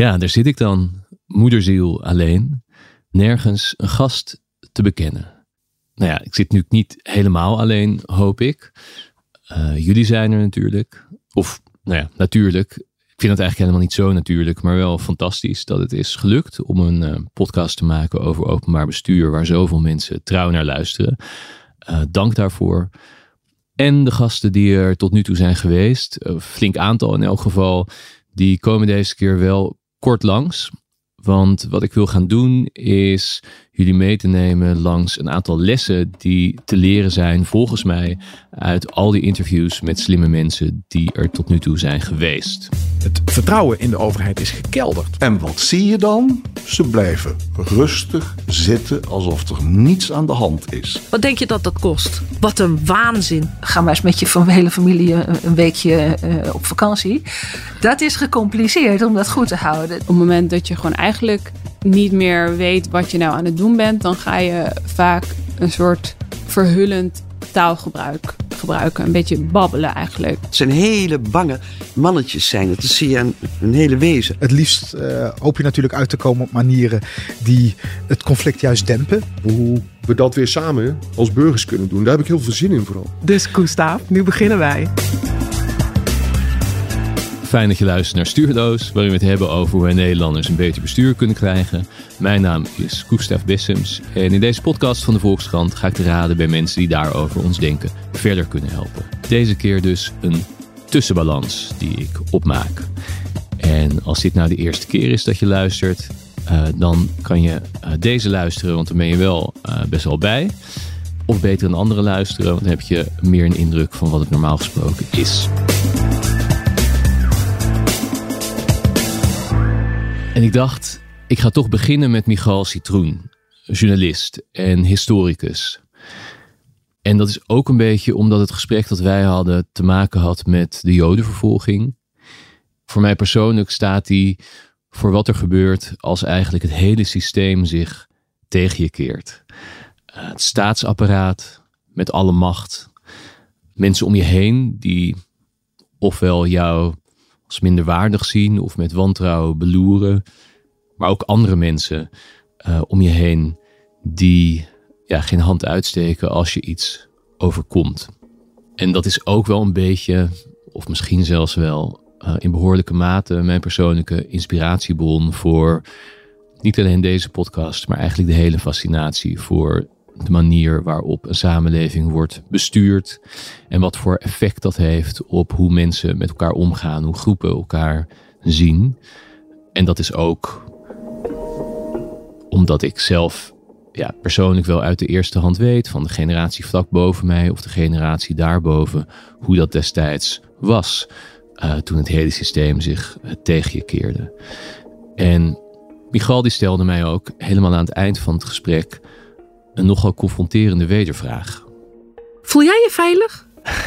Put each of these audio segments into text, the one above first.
Ja, daar zit ik dan, moederziel alleen, nergens een gast te bekennen. Nou ja, ik zit nu niet helemaal alleen, hoop ik. Jullie zijn er natuurlijk. Of, nou ja, natuurlijk. Ik vind het eigenlijk helemaal niet zo natuurlijk, maar wel fantastisch dat het is gelukt om een podcast te maken over openbaar bestuur, waar zoveel mensen trouw naar luisteren. Dank daarvoor. En de gasten die er tot nu toe zijn geweest, een flink aantal in elk geval, die komen deze keer wel kort langs. Want wat ik wil gaan doen is jullie mee te nemen langs een aantal lessen die te leren zijn volgens mij uit al die interviews met slimme mensen die er tot nu toe zijn geweest. Het vertrouwen in de overheid is gekelderd. En wat zie je dan? Ze blijven rustig zitten alsof er niets aan de hand is. Wat denk je dat kost? Wat een waanzin. Ga maar eens met je hele familie een weekje op vakantie. Dat is gecompliceerd om dat goed te houden. Op het moment dat je gewoon eigenlijk niet meer weet wat je nou aan het doen bent, dan ga je vaak een soort verhullend taalgebruik gebruiken. Een beetje babbelen eigenlijk. Het zijn hele bange mannetjes zijn het. Dat zie je aan hun hele wezen. Het liefst hoop je natuurlijk uit te komen op manieren die het conflict juist dempen. Hoe we dat weer samen als burgers kunnen doen, daar heb ik heel veel zin in vooral. Dus Gustav, nu beginnen wij. Fijn dat je luistert naar Stuurloos, waarin we het hebben over hoe wij Nederlanders een beter bestuur kunnen krijgen. Mijn naam is Gustav Bessems en in deze podcast van de Volkskrant ga ik te raden bij mensen die daarover ons denken verder kunnen helpen. Deze keer dus een tussenbalans die ik opmaak. En als dit nou de eerste keer is dat je luistert, dan kan je deze luisteren, want dan ben je wel best wel bij. Of beter een andere luisteren, want dan heb je meer een indruk van wat het normaal gesproken is. En ik dacht, ik ga toch beginnen met Michal Citroen, journalist en historicus. En dat is ook een beetje omdat het gesprek dat wij hadden te maken had met de Jodenvervolging. Voor mij persoonlijk staat die voor wat er gebeurt als eigenlijk het hele systeem zich tegen je keert. Het staatsapparaat met alle macht. Mensen om je heen die ofwel jou als minderwaardig zien of met wantrouwen beloeren. Maar ook andere mensen om je heen die geen hand uitsteken als je iets overkomt. En dat is ook wel een beetje, of misschien zelfs wel in behoorlijke mate, mijn persoonlijke inspiratiebron voor niet alleen deze podcast, maar eigenlijk de hele fascinatie voor de manier waarop een samenleving wordt bestuurd en wat voor effect dat heeft op hoe mensen met elkaar omgaan, hoe groepen elkaar zien. En dat is ook omdat ik zelf persoonlijk wel uit de eerste hand weet van de generatie vlak boven mij of de generatie daarboven, hoe dat destijds was toen het hele systeem zich tegen je keerde. En Michal die stelde mij ook helemaal aan het eind van het gesprek een nogal confronterende wedervraag. Voel jij je veilig?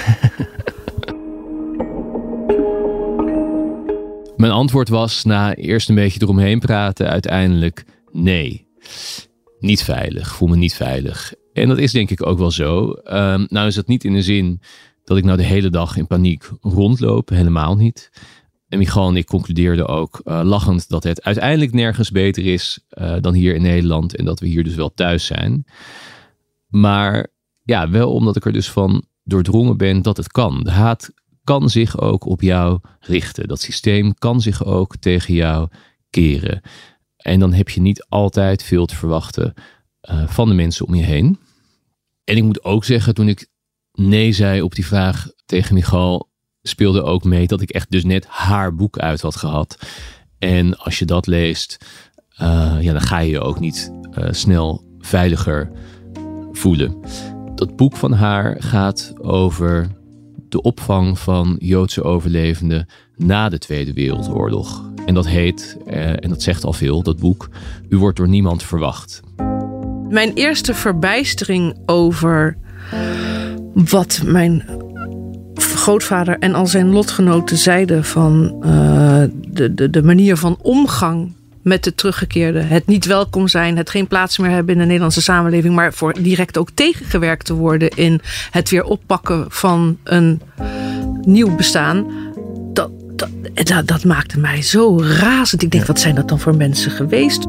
Mijn antwoord was, na eerst een beetje eromheen praten, uiteindelijk nee. Niet veilig, voel me niet veilig. En dat is denk ik ook wel zo. Nou is dat niet in de zin dat ik nou de hele dag in paniek rondloop, helemaal niet. En Michal en ik concludeerden ook lachend dat het uiteindelijk nergens beter is dan hier in Nederland. En dat we hier dus wel thuis zijn. Maar ja, wel omdat ik er dus van doordrongen ben dat het kan. De haat kan zich ook op jou richten. Dat systeem kan zich ook tegen jou keren. En dan heb je niet altijd veel te verwachten van de mensen om je heen. En ik moet ook zeggen, toen ik nee zei op die vraag tegen Michal, speelde ook mee dat ik echt dus net haar boek uit had gehad. En als je dat leest, dan ga je je ook niet snel veiliger voelen. Dat boek van haar gaat over de opvang van Joodse overlevenden na de Tweede Wereldoorlog. En dat heet, en dat zegt al veel, dat boek, U wordt door niemand verwacht. Mijn eerste verbijstering over wat mijn grootvader en al zijn lotgenoten zeiden van de manier van omgang met de teruggekeerden. Het niet welkom zijn, het geen plaats meer hebben in de Nederlandse samenleving, maar voor direct ook tegengewerkt te worden in het weer oppakken van een nieuw bestaan. Dat maakte mij zo razend. Ik denk, wat zijn dat dan voor mensen geweest?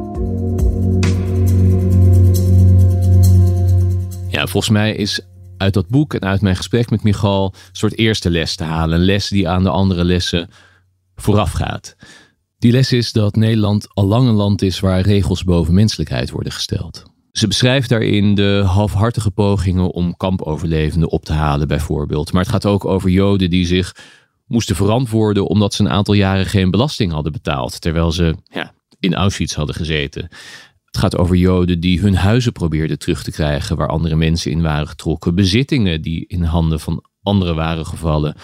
Ja, volgens mij is uit dat boek en uit mijn gesprek met Michal een soort eerste les te halen. Een les die aan de andere lessen vooraf gaat. Die les is dat Nederland al lang een land is waar regels boven menselijkheid worden gesteld. Ze beschrijft daarin de halfhartige pogingen om kampoverlevenden op te halen bijvoorbeeld. Maar het gaat ook over Joden die zich moesten verantwoorden omdat ze een aantal jaren geen belasting hadden betaald. Terwijl ze in Auschwitz hadden gezeten. Het gaat over Joden die hun huizen probeerden terug te krijgen waar andere mensen in waren getrokken. Bezittingen die in handen van anderen waren gevallen.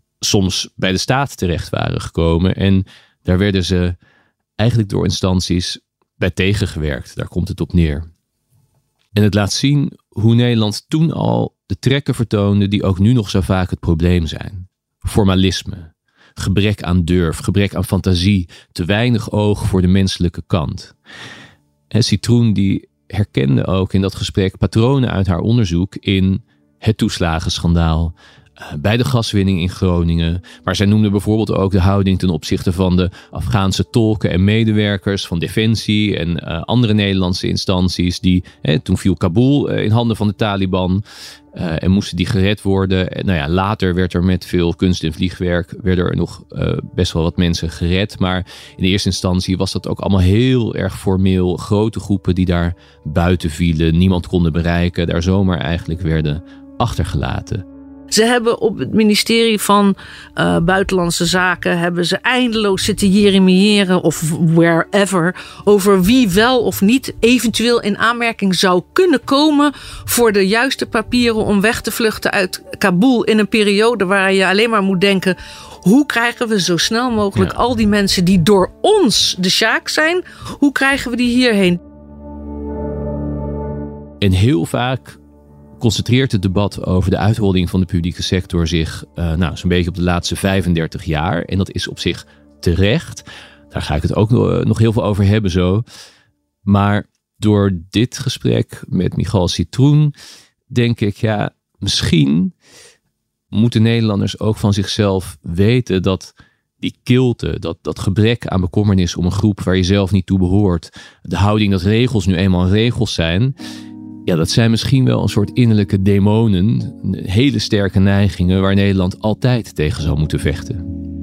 Soms bij de staat terecht waren gekomen. En daar werden ze eigenlijk door instanties bij tegengewerkt. Daar komt het op neer. En het laat zien hoe Nederland toen al de trekken vertoonde die ook nu nog zo vaak het probleem zijn. Formalisme, gebrek aan durf, gebrek aan fantasie, te weinig oog voor de menselijke kant. En Citroen die herkende ook in dat gesprek patronen uit haar onderzoek in het toeslagenschandaal, bij de gaswinning in Groningen. Maar zij noemde bijvoorbeeld ook de houding ten opzichte van de Afghaanse tolken en medewerkers van Defensie en andere Nederlandse instanties die, toen viel Kabul in handen van de Taliban en moesten die gered worden. En, later werd er met veel kunst en vliegwerk werden er nog best wel wat mensen gered. Maar in de eerste instantie was dat ook allemaal heel erg formeel. Grote groepen die daar buiten vielen, niemand konden bereiken, daar zomaar eigenlijk werden achtergelaten. Ze hebben op het ministerie van Buitenlandse Zaken hebben ze eindeloos zitten jeremiëren of wherever over wie wel of niet eventueel in aanmerking zou kunnen komen voor de juiste papieren om weg te vluchten uit Kabul in een periode waar je alleen maar moet denken, hoe krijgen we zo snel mogelijk al die mensen die door ons de sjaak zijn, hoe krijgen we die hierheen? En heel vaak concentreert het debat over de uitholling van de publieke sector zich zo'n beetje op de laatste 35 jaar. En dat is op zich terecht. Daar ga ik het ook nog heel veel over hebben zo. Maar door dit gesprek met Michal Citroen denk ik, misschien moeten Nederlanders ook van zichzelf weten dat die kilte, dat gebrek aan bekommernis om een groep waar je zelf niet toe behoort, de houding dat regels nu eenmaal regels zijn, dat zijn misschien wel een soort innerlijke demonen, hele sterke neigingen waar Nederland altijd tegen zou moeten vechten.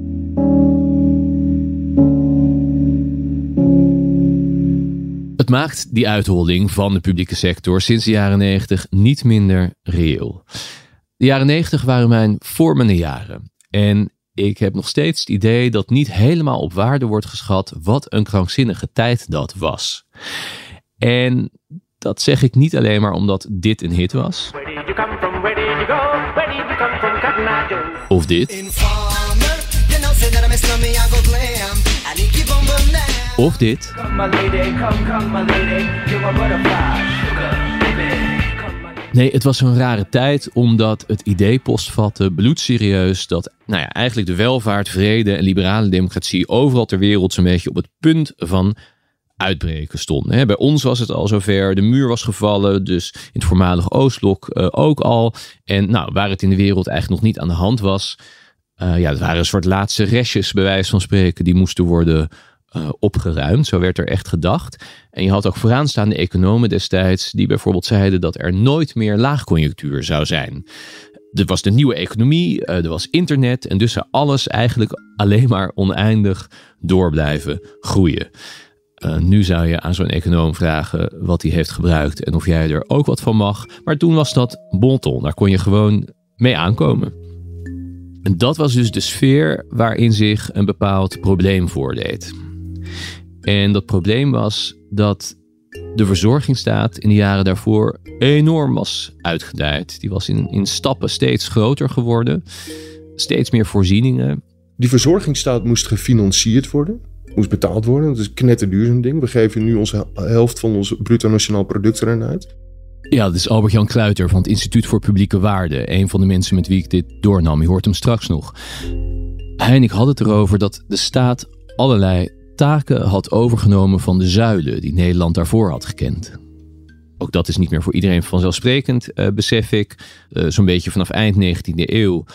Het maakt die uitholling van de publieke sector sinds de jaren 90 niet minder reëel. De jaren 90 waren mijn vormende jaren. En ik heb nog steeds het idee dat niet helemaal op waarde wordt geschat wat een krankzinnige tijd dat was. En dat zeg ik niet alleen maar omdat dit een hit was. Of dit. Of dit. Nee, het was zo'n rare tijd omdat het idee postvatte, bloedserieus, dat eigenlijk de welvaart, vrede en liberale democratie overal ter wereld zo'n beetje op het punt van uitbreken stonden. Bij ons was het al zover, de muur was gevallen, dus in het voormalige Oostblok ook al. En waar het in de wereld eigenlijk nog niet aan de hand was, het waren een soort laatste restjes, bij wijze van spreken, die moesten worden opgeruimd. Zo werd er echt gedacht. En je had ook vooraanstaande economen destijds die bijvoorbeeld zeiden dat er nooit meer laagconjunctuur zou zijn. Er was de nieuwe economie, er was internet en dus zou alles eigenlijk alleen maar oneindig door blijven groeien. Nu zou je aan zo'n econoom vragen wat hij heeft gebruikt en of jij er ook wat van mag. Maar toen was dat bon ton, daar kon je gewoon mee aankomen. En dat was dus de sfeer waarin zich een bepaald probleem voordeed. En dat probleem was dat de verzorgingsstaat in de jaren daarvoor enorm was uitgedijd. Die was in stappen steeds groter geworden. Steeds meer voorzieningen. Die verzorgingsstaat moest gefinancierd worden. Moest betaald worden. Dat is een knetterduur zo'n ding. We geven nu onze helft van ons bruto nationaal product erin uit. Ja, dat is Albert-Jan Kluiter van het Instituut voor Publieke Waarden. Een van de mensen met wie ik dit doornam. Je hoort hem straks nog. Hij en ik hadden het erover dat de staat allerlei taken had overgenomen van de zuilen die Nederland daarvoor had gekend. Ook dat is niet meer voor iedereen vanzelfsprekend, besef ik. Zo'n beetje vanaf eind 19e eeuw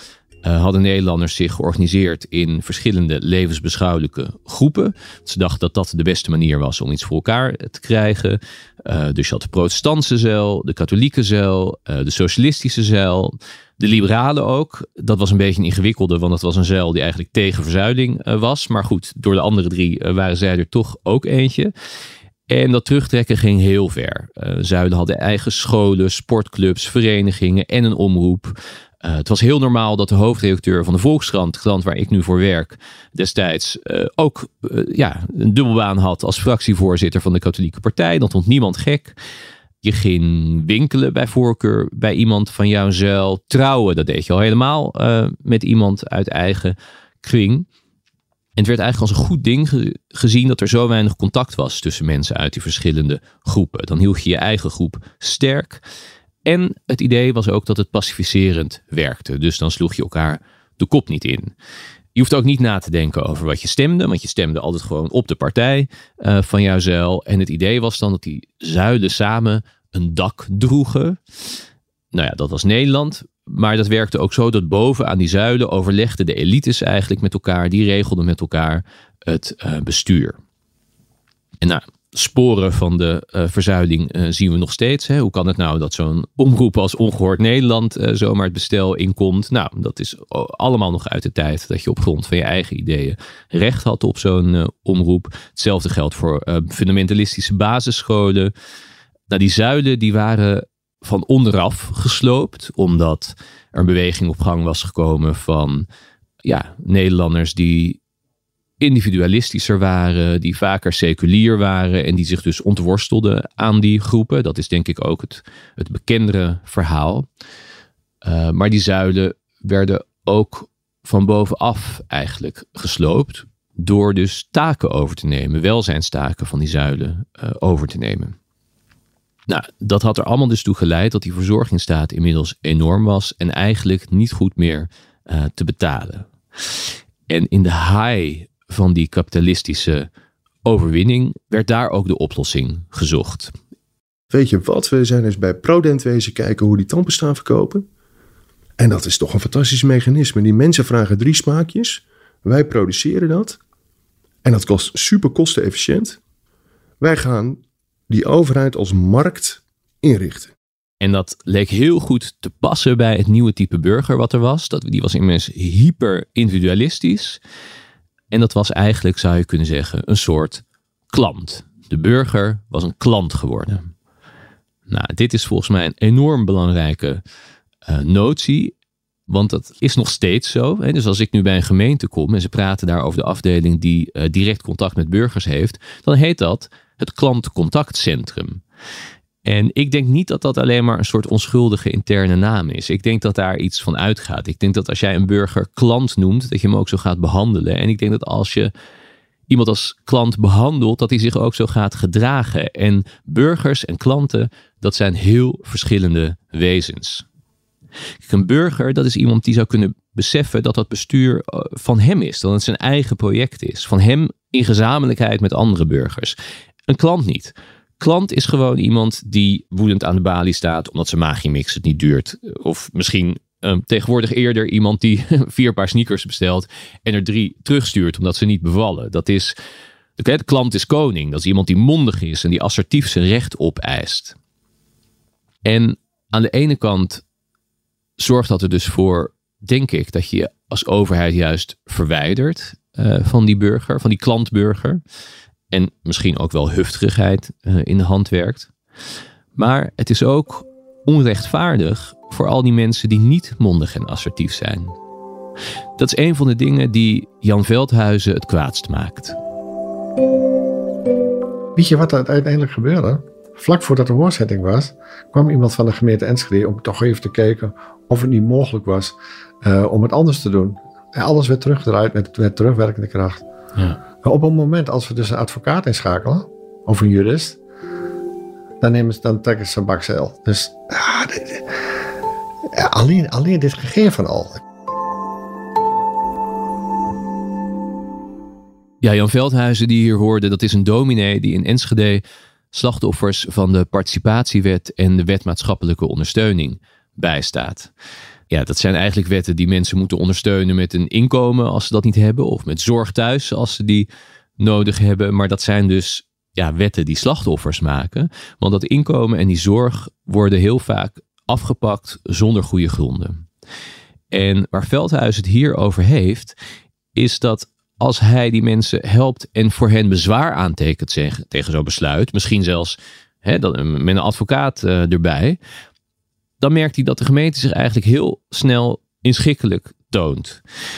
hadden Nederlanders zich georganiseerd in verschillende levensbeschouwelijke groepen. Ze dachten dat dat de beste manier was om iets voor elkaar te krijgen. Dus je had de protestantse zeil, de katholieke zeil, de socialistische zeil, de liberalen ook. Dat was een beetje een ingewikkelde, want dat was een zeil die eigenlijk tegen verzuiling was. Maar goed, door de andere 3 waren zij er toch ook eentje. En dat terugtrekken ging heel ver. Zuilen hadden eigen scholen, sportclubs, verenigingen en een omroep. Het was heel normaal dat de hoofdredacteur van de Volkskrant, de krant waar ik nu voor werk, destijds ook een dubbelbaan had als fractievoorzitter van de katholieke partij. Dat vond niemand gek. Je ging winkelen bij voorkeur bij iemand van jouw zeil. Trouwen, dat deed je al helemaal met iemand uit eigen kring. En het werd eigenlijk als een goed ding gezien dat er zo weinig contact was tussen mensen uit die verschillende groepen. Dan hield je je eigen groep sterk. En het idee was ook dat het pacificerend werkte. Dus dan sloeg je elkaar de kop niet in. Je hoeft ook niet na te denken over wat je stemde. Want je stemde altijd gewoon op de partij van jouw zeil. En het idee was dan dat die zuilen samen een dak droegen. Nou ja, dat was Nederland. Maar dat werkte ook zo dat boven aan die zuilen overlegden de elites eigenlijk met elkaar. Die regelden met elkaar het bestuur. En nou, sporen van de verzuiling zien we nog steeds. Hè? Hoe kan het nou dat zo'n omroep als Ongehoord Nederland zomaar het bestel inkomt? Nou, dat is allemaal nog uit de tijd dat je op grond van je eigen ideeën recht had op zo'n omroep. Hetzelfde geldt voor fundamentalistische basisscholen. Nou, die zuilen die waren van onderaf gesloopt, omdat er een beweging op gang was gekomen van Nederlanders die individualistischer waren, die vaker seculier waren en die zich dus ontworstelden aan die groepen. Dat is denk ik ook het bekendere verhaal. Maar die zuilen werden ook van bovenaf eigenlijk gesloopt door dus taken over te nemen, welzijnstaken van die zuilen over te nemen. Nou, dat had er allemaal dus toe geleid dat die verzorgingsstaat inmiddels enorm was en eigenlijk niet goed meer te betalen. En in de high van die kapitalistische overwinning werd daar ook de oplossing gezocht. Weet je wat? We zijn eens bij Prodent wezen kijken hoe die tandpasta verkopen. En dat is toch een fantastisch mechanisme. Die mensen vragen 3 smaakjes. Wij produceren dat. En dat kost super kostenefficiënt. Wij gaan die overheid als markt inrichten. En dat leek heel goed te passen bij het nieuwe type burger wat er was. Die was immers hyper individualistisch. En dat was eigenlijk, zou je kunnen zeggen, een soort klant. De burger was een klant geworden. Nou, dit is volgens mij een enorm belangrijke notie. Want dat is nog steeds zo. Hè? Dus als ik nu bij een gemeente kom en ze praten daar over de afdeling die direct contact met burgers heeft, dan heet dat het klantcontactcentrum. En ik denk niet dat dat alleen maar een soort onschuldige interne naam is. Ik denk dat daar iets van uitgaat. Ik denk dat als jij een burger klant noemt, dat je hem ook zo gaat behandelen. En ik denk dat als je iemand als klant behandelt, dat hij zich ook zo gaat gedragen. En burgers en klanten, dat zijn heel verschillende wezens. Kijk, een burger, dat is iemand die zou kunnen beseffen dat dat bestuur van hem is. Dat het zijn eigen project is. Van hem in gezamenlijkheid met andere burgers. Een klant niet. Klant is gewoon iemand die woedend aan de balie staat omdat zijn Magimix het niet duurt. Of misschien tegenwoordig eerder iemand die 4 paar sneakers bestelt en er 3 terugstuurt omdat ze niet bevallen. De klant is koning. Dat is iemand die mondig is en die assertief zijn recht opeist. En aan de ene kant zorgt dat er dus voor, denk ik, dat je je als overheid juist verwijdert van die burger, van die klantburger. En misschien ook wel hufterigheid in de hand werkt. Maar het is ook onrechtvaardig voor al die mensen die niet mondig en assertief zijn. Dat is een van de dingen die Jan Veldhuizen het kwaadst maakt. Weet je wat er uiteindelijk gebeurde? Vlak voordat de hoorzitting was, kwam iemand van de gemeente Enschede om toch even te kijken of het niet mogelijk was om het anders te doen. En alles werd teruggedraaid met terugwerkende kracht. Ja. Maar op een moment als we dus een advocaat inschakelen, of een jurist, dan trekken ze een bakzeil. Dus alleen dit gegeven al. Ja, Jan Veldhuizen die hier hoorde, dat is een dominee die in Enschede slachtoffers van de participatiewet en de wet maatschappelijke ondersteuning bijstaat. Ja, dat zijn eigenlijk wetten die mensen moeten ondersteunen met een inkomen als ze dat niet hebben. Of met zorg thuis als ze die nodig hebben. Maar dat zijn dus wetten die slachtoffers maken. Want dat inkomen en die zorg worden heel vaak afgepakt zonder goede gronden. En waar Veldhuis het hier over heeft, is dat als hij die mensen helpt en voor hen bezwaar aantekent tegen zo'n besluit, misschien zelfs met een advocaat erbij, dan merkt hij dat de gemeente zich eigenlijk heel snel inschikkelijk toont.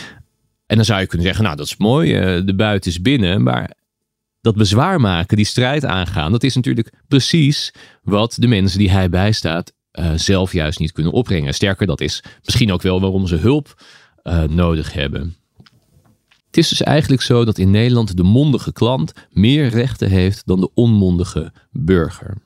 En dan zou je kunnen zeggen, nou dat is mooi, de buit is binnen, maar dat bezwaar maken, die strijd aangaan, dat is natuurlijk precies wat de mensen die hij bijstaat zelf juist niet kunnen opbrengen. Sterker, dat is misschien ook wel waarom ze hulp nodig hebben. Het is dus eigenlijk zo dat in Nederland de mondige klant meer rechten heeft dan de onmondige burger.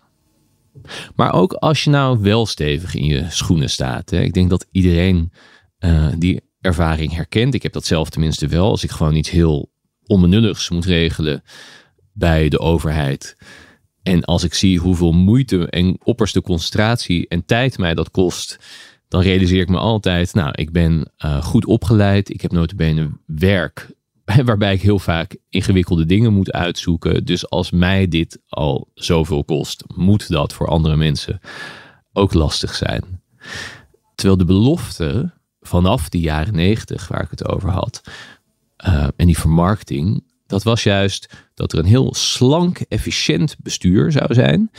Maar ook als je nou wel stevig in je schoenen staat. Ik denk dat iedereen die ervaring herkent. Ik heb dat zelf tenminste wel. Als ik gewoon iets heel onbenulligs moet regelen bij de overheid. En als ik zie hoeveel moeite en opperste concentratie en tijd mij dat kost, dan realiseer ik me altijd, ik ben goed opgeleid. Ik heb nota bene werk waarbij ik heel vaak ingewikkelde dingen moet uitzoeken. Dus als mij dit al zoveel kost, moet dat voor andere mensen ook lastig zijn. Terwijl de belofte vanaf de jaren 90, waar ik het over had, en die vermarkting, dat was juist dat er een heel slank, efficiënt bestuur zou zijn.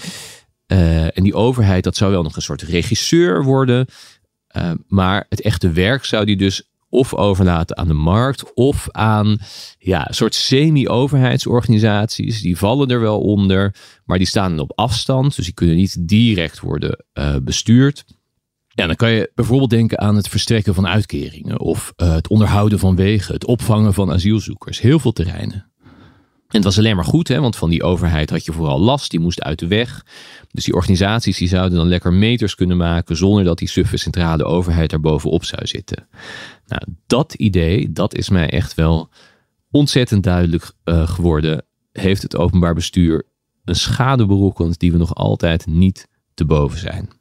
En die overheid, dat zou wel nog een soort regisseur worden. Maar het echte werk zou die dus of overlaten aan de markt of aan een soort semi-overheidsorganisaties. Die vallen er wel onder, maar die staan op afstand. Dus die kunnen niet direct worden bestuurd. Ja, dan kan je bijvoorbeeld denken aan het verstrekken van uitkeringen of het onderhouden van wegen, het opvangen van asielzoekers. Heel veel terreinen. En het was alleen maar goed, want van die overheid had je vooral last, die moest uit de weg. Dus die organisaties die zouden dan lekker meters kunnen maken zonder dat die suffe centrale overheid daar bovenop zou zitten. Nou, dat idee, dat is mij echt wel ontzettend duidelijk geworden. Heeft het openbaar bestuur een schade berokkend die we nog altijd niet te boven zijn.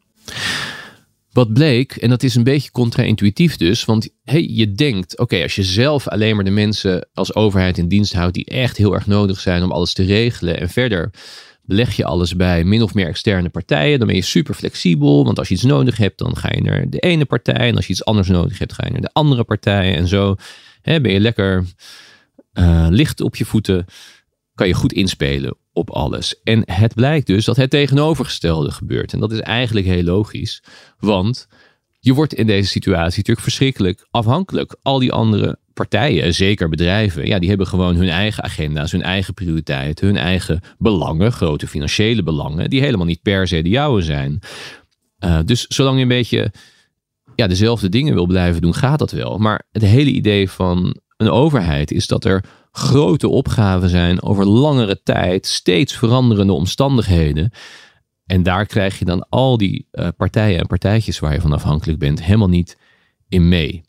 Wat bleek, en dat is een beetje contra-intuïtief dus, want je denkt, oké, als je zelf alleen maar de mensen als overheid in dienst houdt die echt heel erg nodig zijn om alles te regelen en verder beleg je alles bij min of meer externe partijen, dan ben je super flexibel, want als je iets nodig hebt, dan ga je naar de ene partij en als je iets anders nodig hebt, ga je naar de andere partij en zo ben je lekker licht op je voeten, kan je goed inspelen op alles. En het blijkt dus dat het tegenovergestelde gebeurt. En dat is eigenlijk heel logisch. Want je wordt in deze situatie natuurlijk verschrikkelijk afhankelijk. Al die andere partijen, zeker bedrijven, die hebben gewoon hun eigen agenda's, hun eigen prioriteiten, hun eigen belangen, grote financiële belangen, die helemaal niet per se de jouwe zijn. Dus zolang je een beetje dezelfde dingen wil blijven doen, gaat dat wel. Maar het hele idee van een overheid is dat er grote opgaven zijn over langere tijd, steeds veranderende omstandigheden. En daar krijg je dan al die partijen en partijtjes waar je van afhankelijk bent helemaal niet in mee.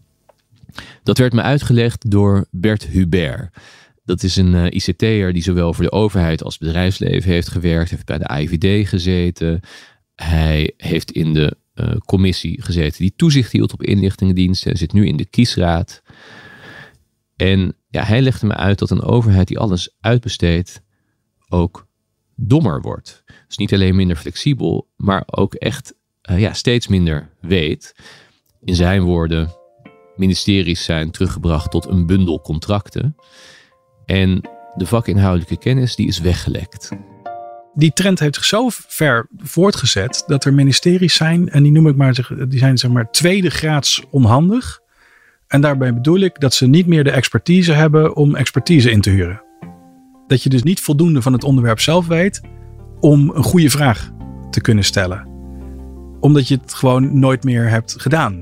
Dat werd me uitgelegd door Bert Hubert. Dat is een ICT'er die zowel voor de overheid als bedrijfsleven heeft gewerkt, heeft bij de AIVD gezeten. Hij heeft in de commissie gezeten die toezicht hield op inlichtingendiensten, zit nu in de kiesraad. En hij legde me uit dat een overheid die alles uitbesteedt ook dommer wordt. Dus niet alleen minder flexibel, maar ook echt steeds minder weet. In zijn woorden, ministeries zijn teruggebracht tot een bundel contracten. En de vakinhoudelijke kennis die is weggelekt. Die trend heeft zich zo ver voortgezet dat er ministeries zijn, en die zijn zeg maar tweede graads onhandig. En daarbij bedoel ik dat ze niet meer de expertise hebben om expertise in te huren. Dat je dus niet voldoende van het onderwerp zelf weet om een goede vraag te kunnen stellen. Omdat je het gewoon nooit meer hebt gedaan.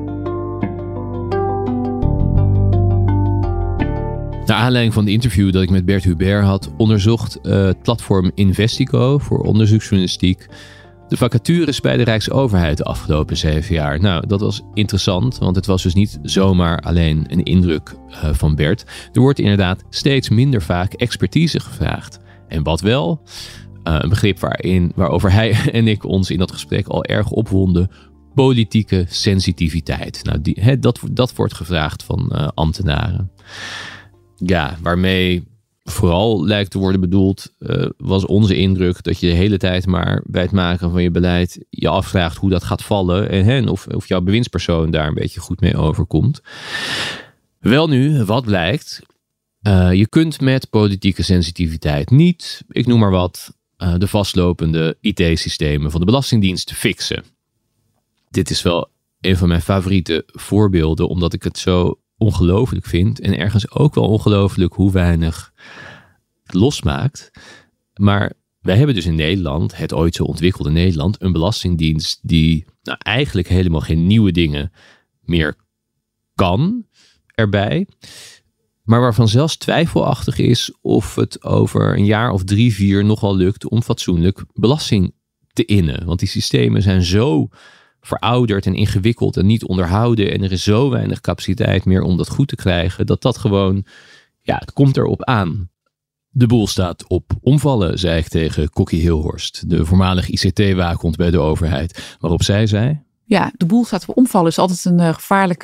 Naar aanleiding van het interview dat ik met Bert Hubert had, onderzocht het platform Investico voor onderzoeksjournalistiek de vacatures bij de Rijksoverheid de afgelopen 7 jaar. Nou, dat was interessant, want het was dus niet zomaar alleen een indruk van Bert. Er wordt inderdaad steeds minder vaak expertise gevraagd. En wat wel, een begrip waarover hij en ik ons in dat gesprek al erg opwonden, politieke sensitiviteit. Nou, dat wordt gevraagd van ambtenaren. Ja, waarmee vooral lijkt te worden bedoeld, was onze indruk dat je de hele tijd maar bij het maken van je beleid je afvraagt hoe dat gaat vallen en of jouw bewindspersoon daar een beetje goed mee overkomt. Wel nu, wat blijkt? Je kunt met politieke sensitiviteit niet, ik noem maar wat, de vastlopende IT-systemen van de Belastingdienst fixen. Dit is wel een van mijn favoriete voorbeelden, omdat ik het zo ongelooflijk vind en ergens ook wel ongelooflijk hoe weinig het losmaakt. Maar wij hebben dus in Nederland, het ooit zo ontwikkelde Nederland, een belastingdienst die eigenlijk helemaal geen nieuwe dingen meer kan erbij. Maar waarvan zelfs twijfelachtig is of het over een jaar of 3, 4 nogal lukt om fatsoenlijk belasting te innen. Want die systemen zijn zo verouderd en ingewikkeld en niet onderhouden. En er is zo weinig capaciteit meer om dat goed te krijgen. Dat gewoon, het komt erop aan. De boel staat op omvallen, zei ik tegen Kokkie Hilhorst, de voormalig ICT-waakhond bij de overheid. Waarop zij zei: ja, de boel staat op omvallen. Is altijd een gevaarlijke.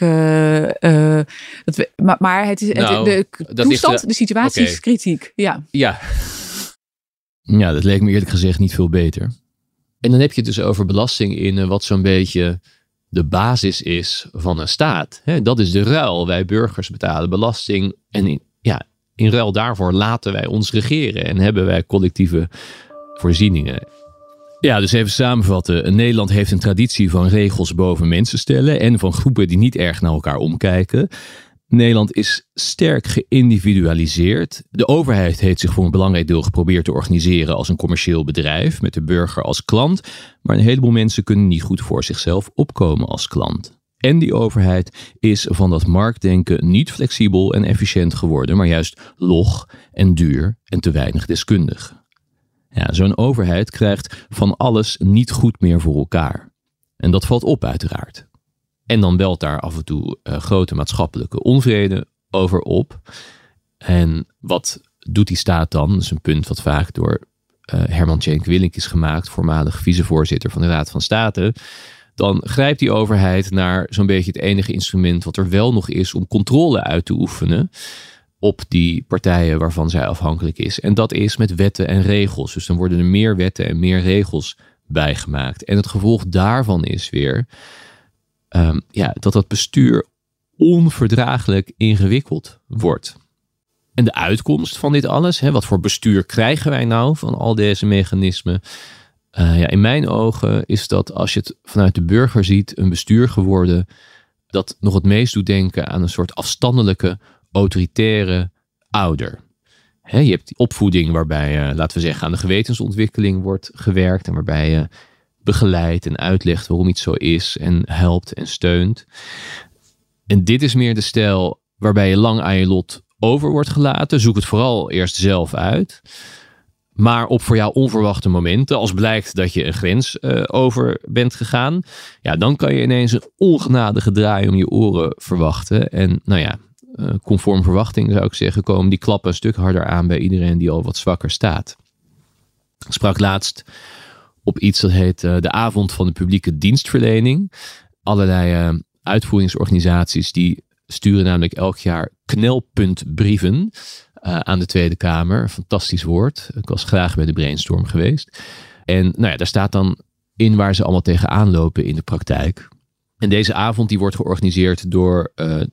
Maar het is de toestand, de situatie is kritiek. Ja. Ja, dat leek me eerlijk gezegd niet veel beter. En dan heb je het dus over belasting in wat zo'n beetje de basis is van een staat. Dat is de ruil. Wij burgers betalen belasting en in ruil daarvoor laten wij ons regeren en hebben wij collectieve voorzieningen. Ja, dus even samenvatten. Nederland heeft een traditie van regels boven mensen stellen en van groepen die niet erg naar elkaar omkijken. Nederland is sterk geïndividualiseerd. De overheid heeft zich voor een belangrijk deel geprobeerd te organiseren als een commercieel bedrijf met de burger als klant. Maar een heleboel mensen kunnen niet goed voor zichzelf opkomen als klant. En die overheid is van dat marktdenken niet flexibel en efficiënt geworden, maar juist log en duur en te weinig deskundig. Ja, zo'n overheid krijgt van alles niet goed meer voor elkaar. En dat valt op uiteraard. En dan belt daar af en toe grote maatschappelijke onvrede over op. En wat doet die staat dan? Dat is een punt wat vaak door Herman Tjenk Willink is gemaakt, voormalig vicevoorzitter van de Raad van State. Dan grijpt die overheid naar zo'n beetje het enige instrument wat er wel nog is om controle uit te oefenen op die partijen waarvan zij afhankelijk is. En dat is met wetten en regels. Dus dan worden er meer wetten en meer regels bijgemaakt. En het gevolg daarvan is weer dat bestuur onverdraaglijk ingewikkeld wordt. En de uitkomst van dit alles, wat voor bestuur krijgen wij nou van al deze mechanismen? In mijn ogen is dat, als je het vanuit de burger ziet, een bestuur geworden dat nog het meest doet denken aan een soort afstandelijke, autoritaire ouder. Je hebt die opvoeding waarbij, laten we zeggen, aan de gewetensontwikkeling wordt gewerkt en waarbij je begeleidt en uitlegt waarom iets zo is en helpt en steunt. En dit is meer de stijl waarbij je lang aan je lot over wordt gelaten. Zoek het vooral eerst zelf uit. Maar op voor jou onverwachte momenten, als blijkt dat je een grens over bent gegaan, dan kan je ineens een ongenadige draai om je oren verwachten. En conform verwachting zou ik zeggen, komen die klappen een stuk harder aan bij iedereen die al wat zwakker staat. Ik sprak laatst op iets dat heet de Avond van de Publieke Dienstverlening. Allerlei uitvoeringsorganisaties die sturen namelijk elk jaar knelpuntbrieven aan de Tweede Kamer. Fantastisch woord. Ik was graag bij de brainstorm geweest. En daar staat dan in waar ze allemaal tegenaan lopen in de praktijk. En deze avond die wordt georganiseerd door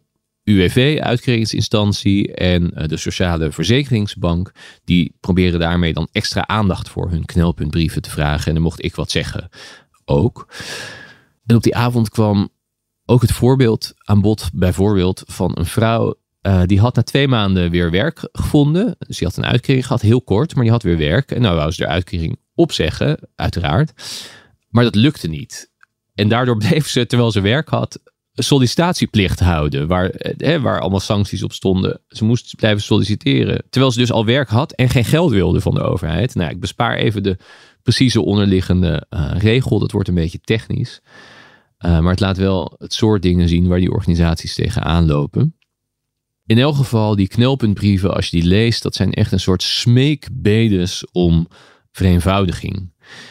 UWV, uitkeringsinstantie, en de Sociale Verzekeringsbank. Die proberen daarmee dan extra aandacht voor hun knelpuntbrieven te vragen. En dan mocht ik wat zeggen ook. En op die avond kwam ook het voorbeeld aan bod, bijvoorbeeld van een vrouw. Die had na 2 maanden weer werk gevonden. Dus die had een uitkering gehad, heel kort, maar die had weer werk. En nou wou ze de uitkering opzeggen, uiteraard. Maar dat lukte niet. En daardoor bleef ze, terwijl ze werk had, sollicitatieplicht houden. Waar allemaal sancties op stonden. Ze moest blijven solliciteren. Terwijl ze dus al werk had en geen geld wilde van de overheid. Ik bespaar even de precieze onderliggende regel. Dat wordt een beetje technisch. Maar het laat wel het soort dingen zien waar die organisaties tegenaan lopen. In elk geval, die knelpuntbrieven, als je die leest, dat zijn echt een soort smeekbedes om vereenvoudiging.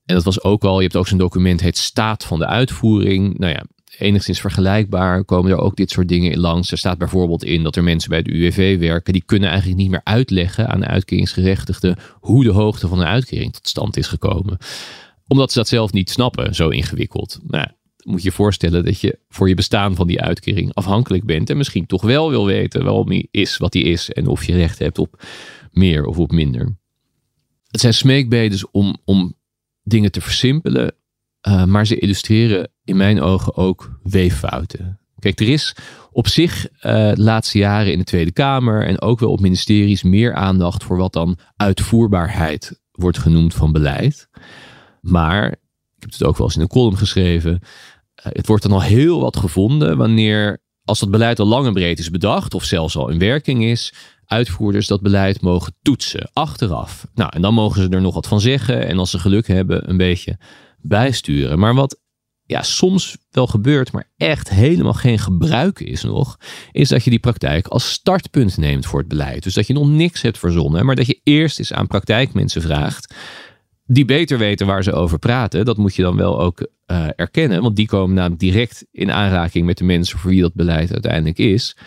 En dat was ook al, je hebt ook zo'n document, heet Staat van de Uitvoering. Nou ja, enigszins vergelijkbaar komen er ook dit soort dingen in langs. Er staat bijvoorbeeld in dat er mensen bij de UWV werken, die kunnen eigenlijk niet meer uitleggen aan de uitkeringsgerechtigden hoe de hoogte van een uitkering tot stand is gekomen. Omdat ze dat zelf niet snappen, zo ingewikkeld. Nou, moet je je voorstellen dat je voor je bestaan van die uitkering afhankelijk bent en misschien toch wel wil weten waarom die is wat die is en of je recht hebt op meer of op minder. Het zijn smeekbedes om dingen te versimpelen, maar ze illustreren in mijn ogen ook weeffouten. Kijk, er is op zich de laatste jaren in de Tweede Kamer en ook wel op ministeries meer aandacht voor wat dan uitvoerbaarheid wordt genoemd van beleid. Maar, ik heb het ook wel eens in een column geschreven, het wordt dan al heel wat gevonden als dat beleid al lang en breed is bedacht of zelfs al in werking is, uitvoerders dat beleid mogen toetsen, achteraf. Nou, en dan mogen ze er nog wat van zeggen en als ze geluk hebben een beetje bijsturen. Maar wat soms wel gebeurt, maar echt helemaal geen gebruik is nog, is dat je die praktijk als startpunt neemt voor het beleid. Dus dat je nog niks hebt verzonnen, maar dat je eerst eens aan praktijkmensen vraagt die beter weten waar ze over praten. Dat moet je dan wel ook erkennen, want die komen namelijk direct in aanraking met de mensen voor wie dat beleid uiteindelijk is.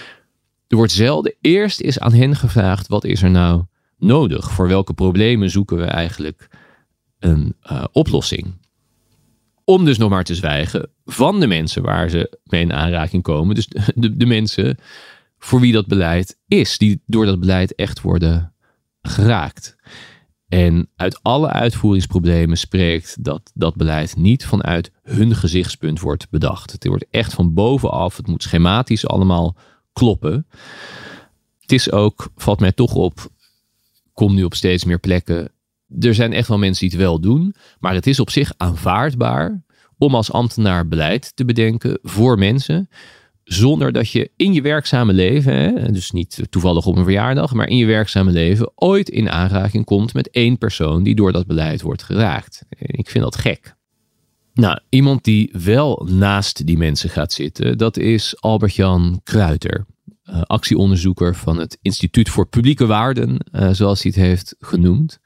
Er wordt zelden eerst eens aan hen gevraagd, wat is er nou nodig? Voor welke problemen zoeken we eigenlijk een oplossing? Om dus nog maar te zwijgen van de mensen waar ze mee in aanraking komen. Dus de mensen voor wie dat beleid is, die door dat beleid echt worden geraakt. En uit alle uitvoeringsproblemen spreekt dat dat beleid niet vanuit hun gezichtspunt wordt bedacht. Het wordt echt van bovenaf, het moet schematisch allemaal kloppen. Het is ook, valt mij toch op, kom nu op steeds meer plekken. Er zijn echt wel mensen die het wel doen, maar het is op zich aanvaardbaar om als ambtenaar beleid te bedenken voor mensen, zonder dat je in je werkzame leven, dus niet toevallig op een verjaardag, maar in je werkzame leven ooit in aanraking komt met één persoon die door dat beleid wordt geraakt. Ik vind dat gek. Nou, iemand die wel naast die mensen gaat zitten, dat is Albert-Jan Kruiter. Actieonderzoeker van het Instituut voor Publieke Waarden, zoals hij het heeft genoemd.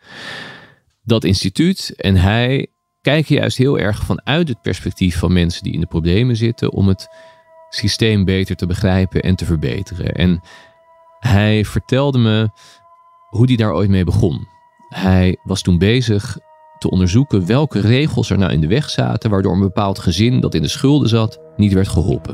Dat instituut en hij kijken juist heel erg vanuit het perspectief van mensen die in de problemen zitten om het systeem beter te begrijpen en te verbeteren. En hij vertelde me hoe hij daar ooit mee begon. Hij was toen bezig te onderzoeken welke regels er nou in de weg zaten, waardoor een bepaald gezin dat in de schulden zat niet werd geholpen.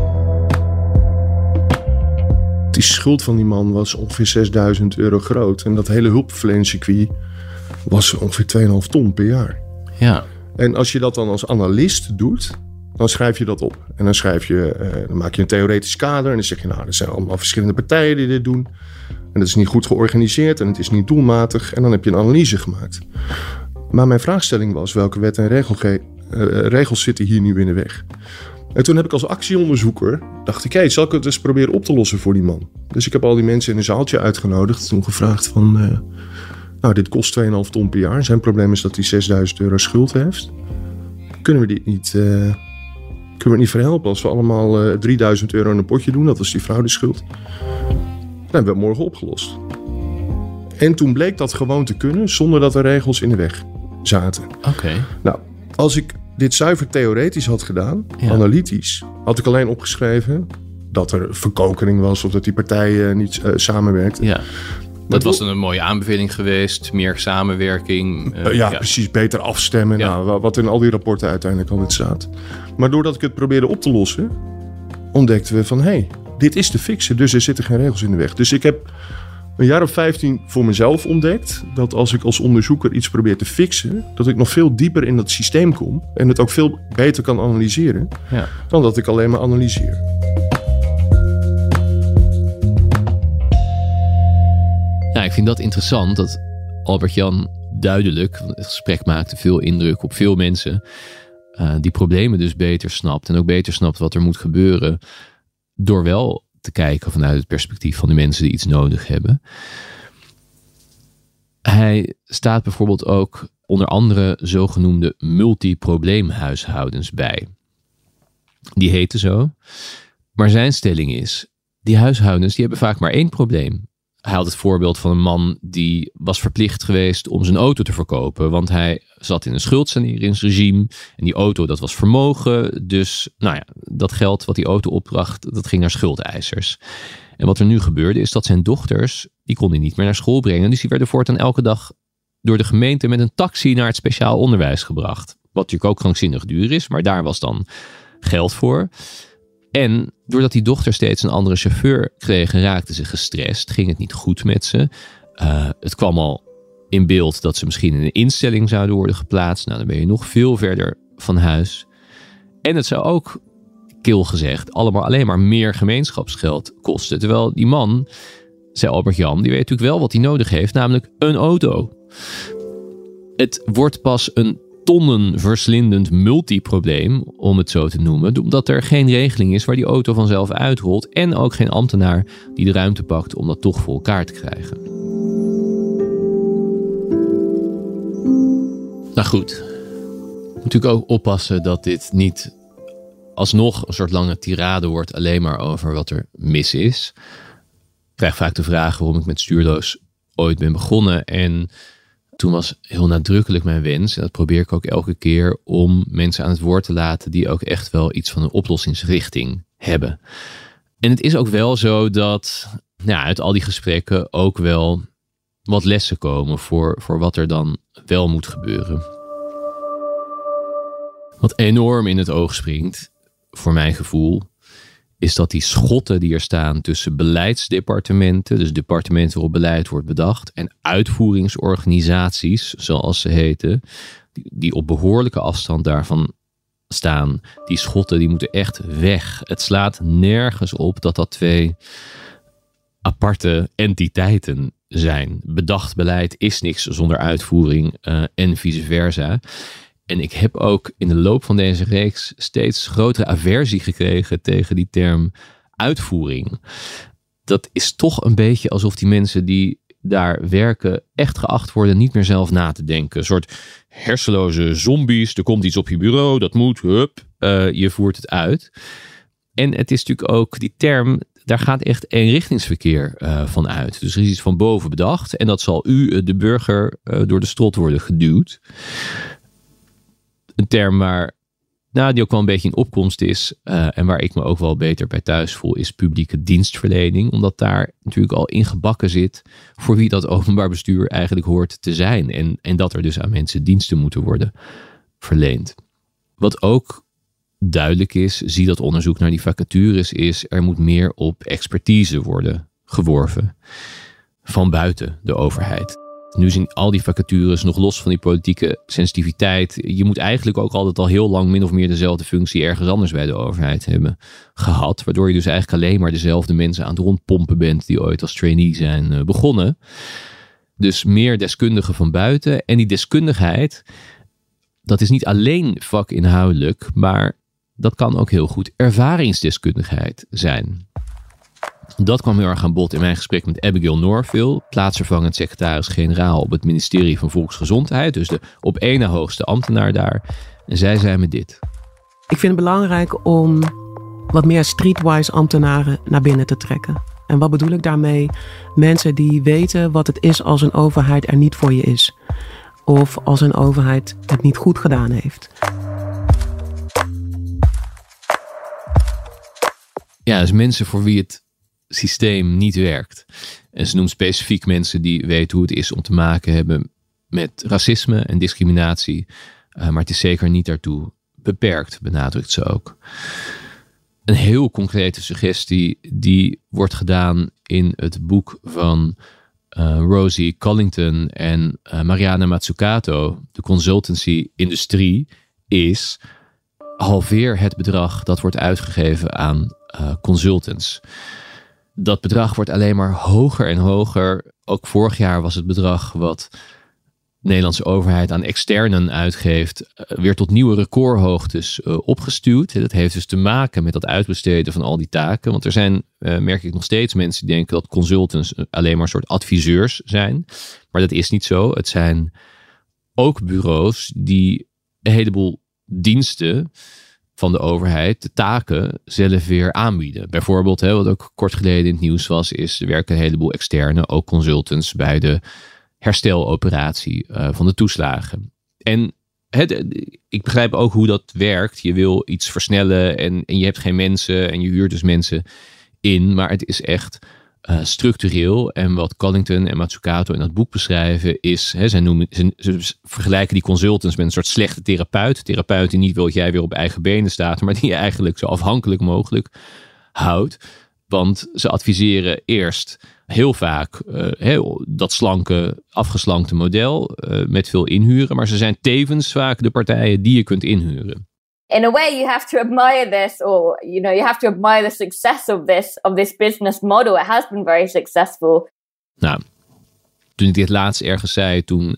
Die schuld van die man was ongeveer €6.000 groot. En dat hele hulpverleningscircuit was ongeveer 2,5 ton per jaar. Ja. En als je dat dan als analist doet, dan schrijf je dat op. En dan dan maak je een theoretisch kader en dan zeg je, nou, er zijn allemaal verschillende partijen die dit doen. En dat is niet goed georganiseerd en het is niet doelmatig. En dan heb je een analyse gemaakt. Maar mijn vraagstelling was, welke wet en regels zitten hier nu in de weg? En toen heb ik als actieonderzoeker, dacht ik, zal ik het eens proberen op te lossen voor die man? Dus ik heb al die mensen in een zaaltje uitgenodigd. Toen gevraagd van, dit kost 2,5 ton per jaar. Zijn probleem is dat hij €6.000 schuld heeft. Kunnen we het niet verhelpen als we allemaal €3.000 in een potje doen? Dat was die fraudeschuld. Dan hebben we het morgen opgelost. En toen bleek dat gewoon te kunnen zonder dat er regels in de weg zaten. Oké. Nou, als ik dit zuiver theoretisch had gedaan, analytisch, had ik alleen opgeschreven dat er verkokering was of dat die partijen niet samenwerkten. Ja. Dat was dan een mooie aanbeveling geweest. Meer samenwerking. Precies. Beter afstemmen. Ja. Nou, wat in al die rapporten uiteindelijk altijd staat. Maar doordat ik het probeerde op te lossen, ontdekten we van, dit is te fixen. Dus er zitten geen regels in de weg. Dus ik heb een jaar of 15 voor mezelf ontdekt dat als ik als onderzoeker iets probeer te fixen, dat ik nog veel dieper in dat systeem kom en het ook veel beter kan analyseren dan dat ik alleen maar analyseer. Ja, ik vind dat interessant dat Albert-Jan duidelijk, het gesprek maakte veel indruk op veel mensen, die problemen dus beter snapt en ook beter snapt wat er moet gebeuren door wel te kijken vanuit het perspectief van de mensen die iets nodig hebben. Hij staat bijvoorbeeld ook onder andere zogenoemde multiprobleemhuishoudens bij. Die heten zo. Maar zijn stelling is, die huishoudens die hebben vaak maar één probleem. Hij had het voorbeeld van een man die was verplicht geweest om zijn auto te verkopen. Want hij zat in een schuldsaneringsregime. En die auto, dat was vermogen. Dus dat geld wat die auto opbracht, dat ging naar schuldeisers. En wat er nu gebeurde is dat zijn dochters, die kon hij niet meer naar school brengen. Dus die werden voortaan elke dag door de gemeente met een taxi naar het speciaal onderwijs gebracht. Wat natuurlijk ook krankzinnig duur is, maar daar was dan geld voor. En doordat die dochter steeds een andere chauffeur kregen, raakten ze gestrest. Ging het niet goed met ze. Het kwam al in beeld dat ze misschien in een instelling zouden worden geplaatst. Nou, dan ben je nog veel verder van huis. En het zou ook, kil gezegd, allemaal alleen maar meer gemeenschapsgeld kosten. Terwijl die man, zei Albert Jan, die weet natuurlijk wel wat hij nodig heeft. Namelijk een auto. Het wordt pas een tonnenverslindend multiprobleem, om het zo te noemen, omdat er geen regeling is waar die auto vanzelf uitrolt en ook geen ambtenaar die de ruimte pakt om dat toch voor elkaar te krijgen. Nou goed, natuurlijk ook oppassen dat dit niet alsnog een soort lange tirade wordt alleen maar over wat er mis is. Ik krijg vaak de vraag waarom ik met Stuurloos ooit ben begonnen en toen was heel nadrukkelijk mijn wens, en dat probeer ik ook elke keer, om mensen aan het woord te laten die ook echt wel iets van een oplossingsrichting hebben. En het is ook wel zo dat uit al die gesprekken ook wel wat lessen komen voor wat er dan wel moet gebeuren. Wat enorm in het oog springt, voor mijn gevoel, is dat die schotten die er staan tussen beleidsdepartementen, dus departementen waarop beleid wordt bedacht, en uitvoeringsorganisaties, zoals ze heten, die op behoorlijke afstand daarvan staan, die schotten die moeten echt weg. Het slaat nergens op dat dat twee aparte entiteiten zijn. Bedacht beleid is niks zonder uitvoering en vice versa. En ik heb ook in de loop van deze reeks steeds grotere aversie gekregen tegen die term uitvoering. Dat is toch een beetje alsof die mensen die daar werken echt geacht worden niet meer zelf na te denken. Een soort hersenloze zombies. Er komt iets op je bureau, dat moet, je voert het uit. En het is natuurlijk ook die term, daar gaat echt eenrichtingsverkeer van uit. Dus er is iets van boven bedacht en dat zal u, de burger, door de strot worden geduwd. Een term waar, die ook wel een beetje in opkomst is en waar ik me ook wel beter bij thuis voel, is publieke dienstverlening. Omdat daar natuurlijk al ingebakken zit voor wie dat openbaar bestuur eigenlijk hoort te zijn. En dat er dus aan mensen diensten moeten worden verleend. Wat ook duidelijk is, zie dat onderzoek naar die vacatures, is er moet meer op expertise worden geworven van buiten de overheid. Nu zien al die vacatures nog los van die politieke sensitiviteit. Je moet eigenlijk ook altijd al heel lang min of meer dezelfde functie ergens anders bij de overheid hebben gehad. Waardoor je dus eigenlijk alleen maar dezelfde mensen aan het rondpompen bent die ooit als trainee zijn begonnen. Dus meer deskundigen van buiten. En die deskundigheid, dat is niet alleen vakinhoudelijk, maar dat kan ook heel goed ervaringsdeskundigheid zijn. Dat kwam heel erg aan bod in mijn gesprek met Abigail Norville, plaatsvervangend secretaris-generaal op het ministerie van Volksgezondheid, dus de op één na hoogste ambtenaar daar. En zij zei me dit. Ik vind het belangrijk om wat meer streetwise ambtenaren naar binnen te trekken. En wat bedoel ik daarmee? Mensen die weten wat het is als een overheid er niet voor je is. Of als een overheid het niet goed gedaan heeft. Ja, dus mensen voor wie het systeem niet werkt. En ze noemt specifiek mensen die weten hoe het is om te maken hebben met racisme en discriminatie. Maar het is zeker niet daartoe beperkt, benadrukt ze ook. Een heel concrete suggestie die wordt gedaan in het boek van Rosie Collington en Mariana Mazzucato, de consultancy-industrie, is: halveer het bedrag dat wordt uitgegeven aan consultants. Dat bedrag wordt alleen maar hoger en hoger. Ook vorig jaar was het bedrag wat de Nederlandse overheid aan externen uitgeeft weer tot nieuwe recordhoogtes opgestuwd. Dat heeft dus te maken met dat uitbesteden van al die taken. Want er zijn, merk ik nog steeds, mensen die denken dat consultants alleen maar een soort adviseurs zijn. Maar dat is niet zo. Het zijn ook bureaus die een heleboel diensten van de overheid de taken zelf weer aanbieden. Bijvoorbeeld, wat ook kort geleden in het nieuws was, is er werken een heleboel externe, ook consultants, bij de hersteloperatie van de toeslagen. En ik begrijp ook hoe dat werkt. Je wil iets versnellen en je hebt geen mensen en je huurt dus mensen in. Maar het is echt structureel. En wat Collington en Mazzucato in dat boek beschrijven is, ze vergelijken die consultants met een soort slechte therapeut. Therapeut die niet wil dat jij weer op eigen benen staat, maar die je eigenlijk zo afhankelijk mogelijk houdt. Want ze adviseren eerst heel vaak dat slanke, afgeslankte model met veel inhuren. Maar ze zijn tevens vaak de partijen die je kunt inhuren. In a way, you have to admire this, or you have to admire the success of this business model. It has been very successful. Nou, toen ik dit laatst ergens zei, toen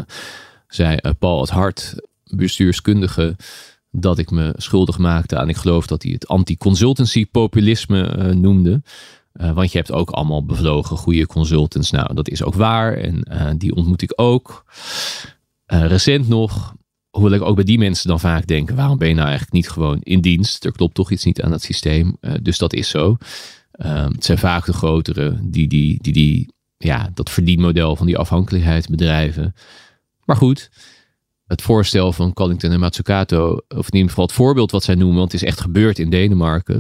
zei Paul het Hart, bestuurskundige, dat ik me schuldig maakte aan, ik geloof dat hij het anti-consultancy populisme noemde. Want je hebt ook allemaal bevlogen goede consultants. Nou, dat is ook waar en die ontmoet ik ook. Recent nog, hoewel ik ook bij die mensen dan vaak denk, waarom ben je nou eigenlijk niet gewoon in dienst? Er klopt toch iets niet aan het systeem. Dus dat is zo. Het zijn vaak de grotere die dat verdienmodel van die afhankelijkheid bedrijven. Maar goed, het voorstel van Collington en Mazzucato, of in ieder geval het voorbeeld wat zij noemen, want het is echt gebeurd in Denemarken,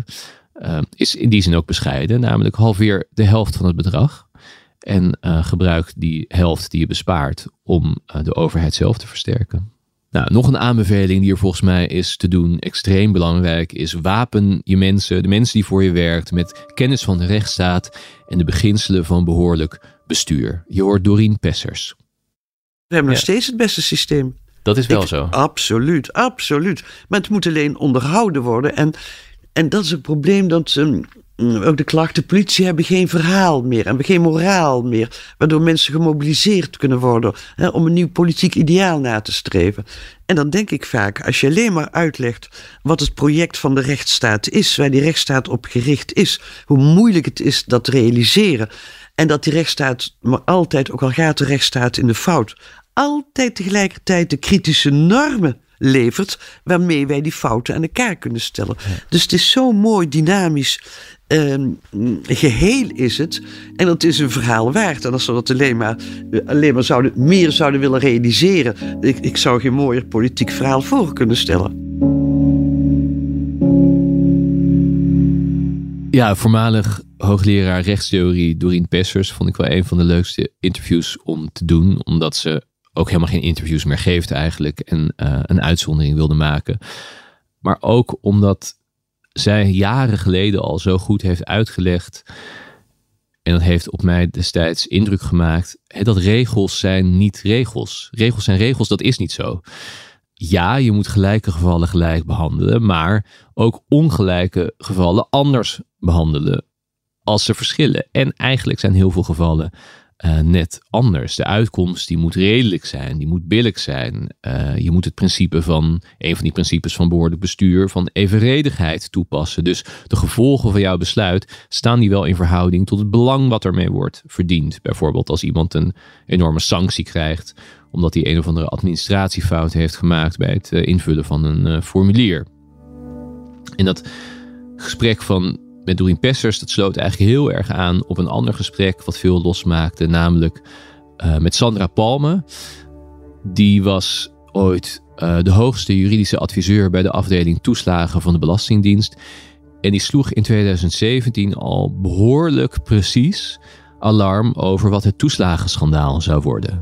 is in die zin ook bescheiden. Namelijk halveer de helft van het bedrag. En gebruik die helft die je bespaart om de overheid zelf te versterken. Nou, nog een aanbeveling die er volgens mij is te doen, extreem belangrijk, is wapen je mensen, de mensen die voor je werkt, met kennis van de rechtsstaat en de beginselen van behoorlijk bestuur. Je hoort Doreen Pessers. We hebben nog steeds het beste systeem. Dat is wel zo. Absoluut, absoluut. Maar het moet alleen onderhouden worden. En dat is het probleem dat ook de klachten, de politie hebben geen verhaal meer. En geen moraal meer. Waardoor mensen gemobiliseerd kunnen worden om een nieuw politiek ideaal na te streven. En dan denk ik vaak, als je alleen maar uitlegt wat het project van de rechtsstaat is, waar die rechtsstaat op gericht is, hoe moeilijk het is dat te realiseren. En dat die rechtsstaat, maar altijd, ook al gaat de rechtsstaat in de fout, altijd tegelijkertijd de kritische normen levert waarmee wij die fouten aan elkaar kunnen stellen. Ja. Dus het is zo mooi dynamisch geheel is het. En dat is een verhaal waard. En als we dat alleen maar zouden willen realiseren, ik zou geen mooier politiek verhaal voor kunnen stellen. Ja, voormalig hoogleraar rechtstheorie Doreen Pessers vond ik wel een van de leukste interviews om te doen, omdat ze ook helemaal geen interviews meer geeft eigenlijk en een uitzondering wilde maken. Maar ook omdat zij jaren geleden al zo goed heeft uitgelegd, en dat heeft op mij destijds indruk gemaakt, dat regels zijn niet regels. Regels zijn regels, dat is niet zo. Ja, je moet gelijke gevallen gelijk behandelen, maar ook ongelijke gevallen anders behandelen als ze verschillen. En eigenlijk zijn heel veel gevallen net anders. De uitkomst die moet redelijk zijn, die moet billijk zijn. Je moet het principe van, een van die principes van behoorlijk bestuur, van evenredigheid toepassen. Dus de gevolgen van jouw besluit, staan die wel in verhouding tot het belang wat ermee wordt verdiend. Bijvoorbeeld als iemand een enorme sanctie krijgt, omdat hij een of andere administratiefout heeft gemaakt bij het invullen van een formulier. En dat gesprek met Doreen Pessers, dat sloot eigenlijk heel erg aan op een ander gesprek wat veel losmaakte, namelijk met Sandra Palme. Die was ooit de hoogste juridische adviseur bij de afdeling toeslagen van de Belastingdienst. En die sloeg in 2017 al behoorlijk precies alarm over wat het toeslagenschandaal zou worden.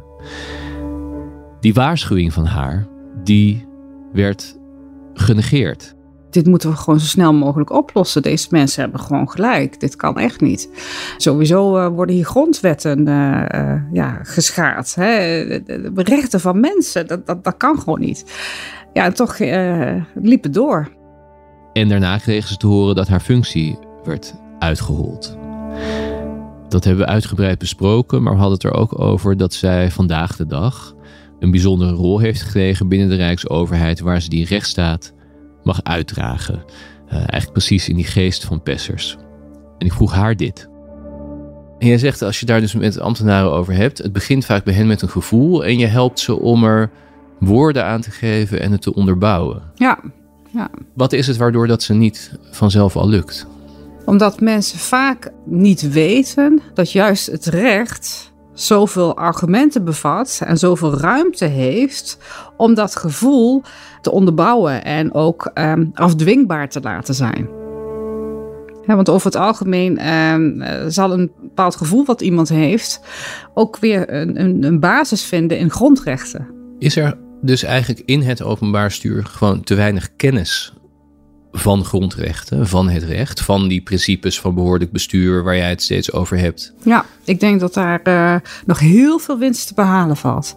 Die waarschuwing van haar, die werd genegeerd. Dit moeten we gewoon zo snel mogelijk oplossen. Deze mensen hebben gewoon gelijk. Dit kan echt niet. Sowieso worden hier grondwetten geschaad. Hè? De rechten van mensen, dat kan gewoon niet. Ja, en toch liep het door. En daarna kregen ze te horen dat haar functie werd uitgehold. Dat hebben we uitgebreid besproken, maar we hadden het er ook over dat zij vandaag de dag een bijzondere rol heeft gekregen binnen de Rijksoverheid, waar ze die rechtsstaat mag uitdragen. Eigenlijk precies in die geest van Pessers. En ik vroeg haar dit. En jij zegt, als je daar dus met ambtenaren over hebt, het begint vaak bij hen met een gevoel en je helpt ze om er woorden aan te geven en het te onderbouwen. Ja, Ja. Wat is het waardoor dat ze niet vanzelf al lukt? Omdat mensen vaak niet weten dat juist het recht zoveel argumenten bevat en zoveel ruimte heeft om dat gevoel te onderbouwen en ook afdwingbaar te laten zijn. Ja, want over het algemeen zal een bepaald gevoel wat iemand heeft ook weer een basis vinden in grondrechten. Is er dus eigenlijk in het openbaar bestuur gewoon te weinig kennis van grondrechten, van het recht, van die principes van behoorlijk bestuur waar jij het steeds over hebt? Ja, ik denk dat daar nog heel veel winst te behalen valt.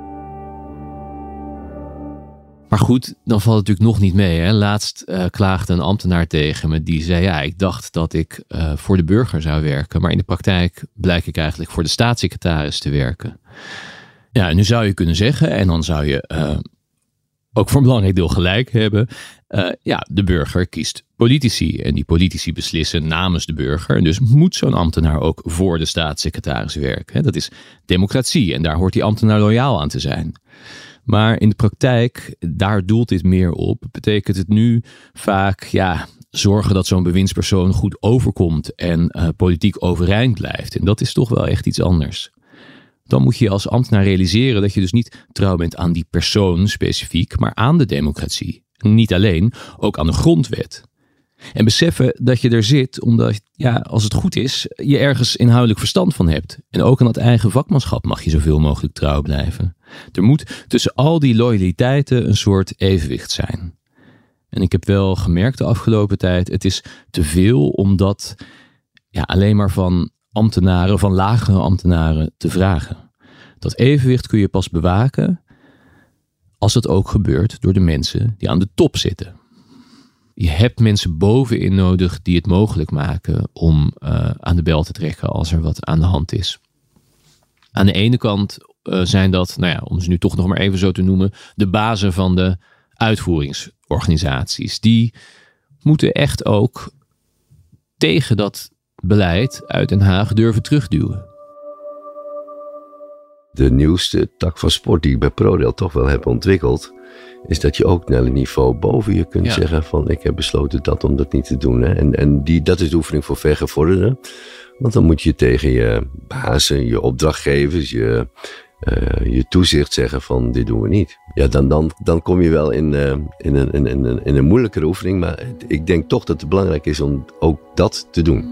Maar goed, dan valt het natuurlijk nog niet mee. Hè? Laatst klaagde een ambtenaar tegen me die zei, ja, ik dacht dat ik voor de burger zou werken, maar in de praktijk blijk ik eigenlijk voor de staatssecretaris te werken. Ja, en nu zou je kunnen zeggen, en dan zou je ook voor een belangrijk deel gelijk hebben. De burger kiest politici en die politici beslissen namens de burger. En dus moet zo'n ambtenaar ook voor de staatssecretaris werken. Dat is democratie en daar hoort die ambtenaar loyaal aan te zijn. Maar in de praktijk, daar doelt dit meer op. Betekent het nu vaak, zorgen dat zo'n bewindspersoon goed overkomt en politiek overeind blijft. En dat is toch wel echt iets anders. Dan moet je als ambtenaar realiseren dat je dus niet trouw bent aan die persoon specifiek, maar aan de democratie. Niet alleen, ook aan de grondwet. En beseffen dat je er zit omdat, als het goed is, je ergens inhoudelijk verstand van hebt. En ook aan het eigen vakmanschap mag je zoveel mogelijk trouw blijven. Er moet tussen al die loyaliteiten een soort evenwicht zijn. En ik heb wel gemerkt de afgelopen tijd, het is te veel om dat alleen maar van ambtenaren, van lagere ambtenaren te vragen. Dat evenwicht kun je pas bewaken als het ook gebeurt door de mensen die aan de top zitten. Je hebt mensen bovenin nodig die het mogelijk maken om aan de bel te trekken als er wat aan de hand is. Aan de ene kant zijn dat, om ze nu toch nog maar even zo te noemen, de bazen van de uitvoeringsorganisaties. Die moeten echt ook tegen dat beleid uit Den Haag durven terugduwen. De nieuwste tak van sport die ik bij ProRail toch wel heb ontwikkeld, is dat je ook naar een niveau boven je kunt zeggen van ik heb besloten dat om dat niet te doen. Hè. En dat is de oefening voor vergevorderden. Want dan moet je tegen je bazen, je opdrachtgevers, je toezicht zeggen van dit doen we niet. Ja, dan kom je wel in een moeilijkere oefening. Maar ik denk toch dat het belangrijk is om ook dat te doen.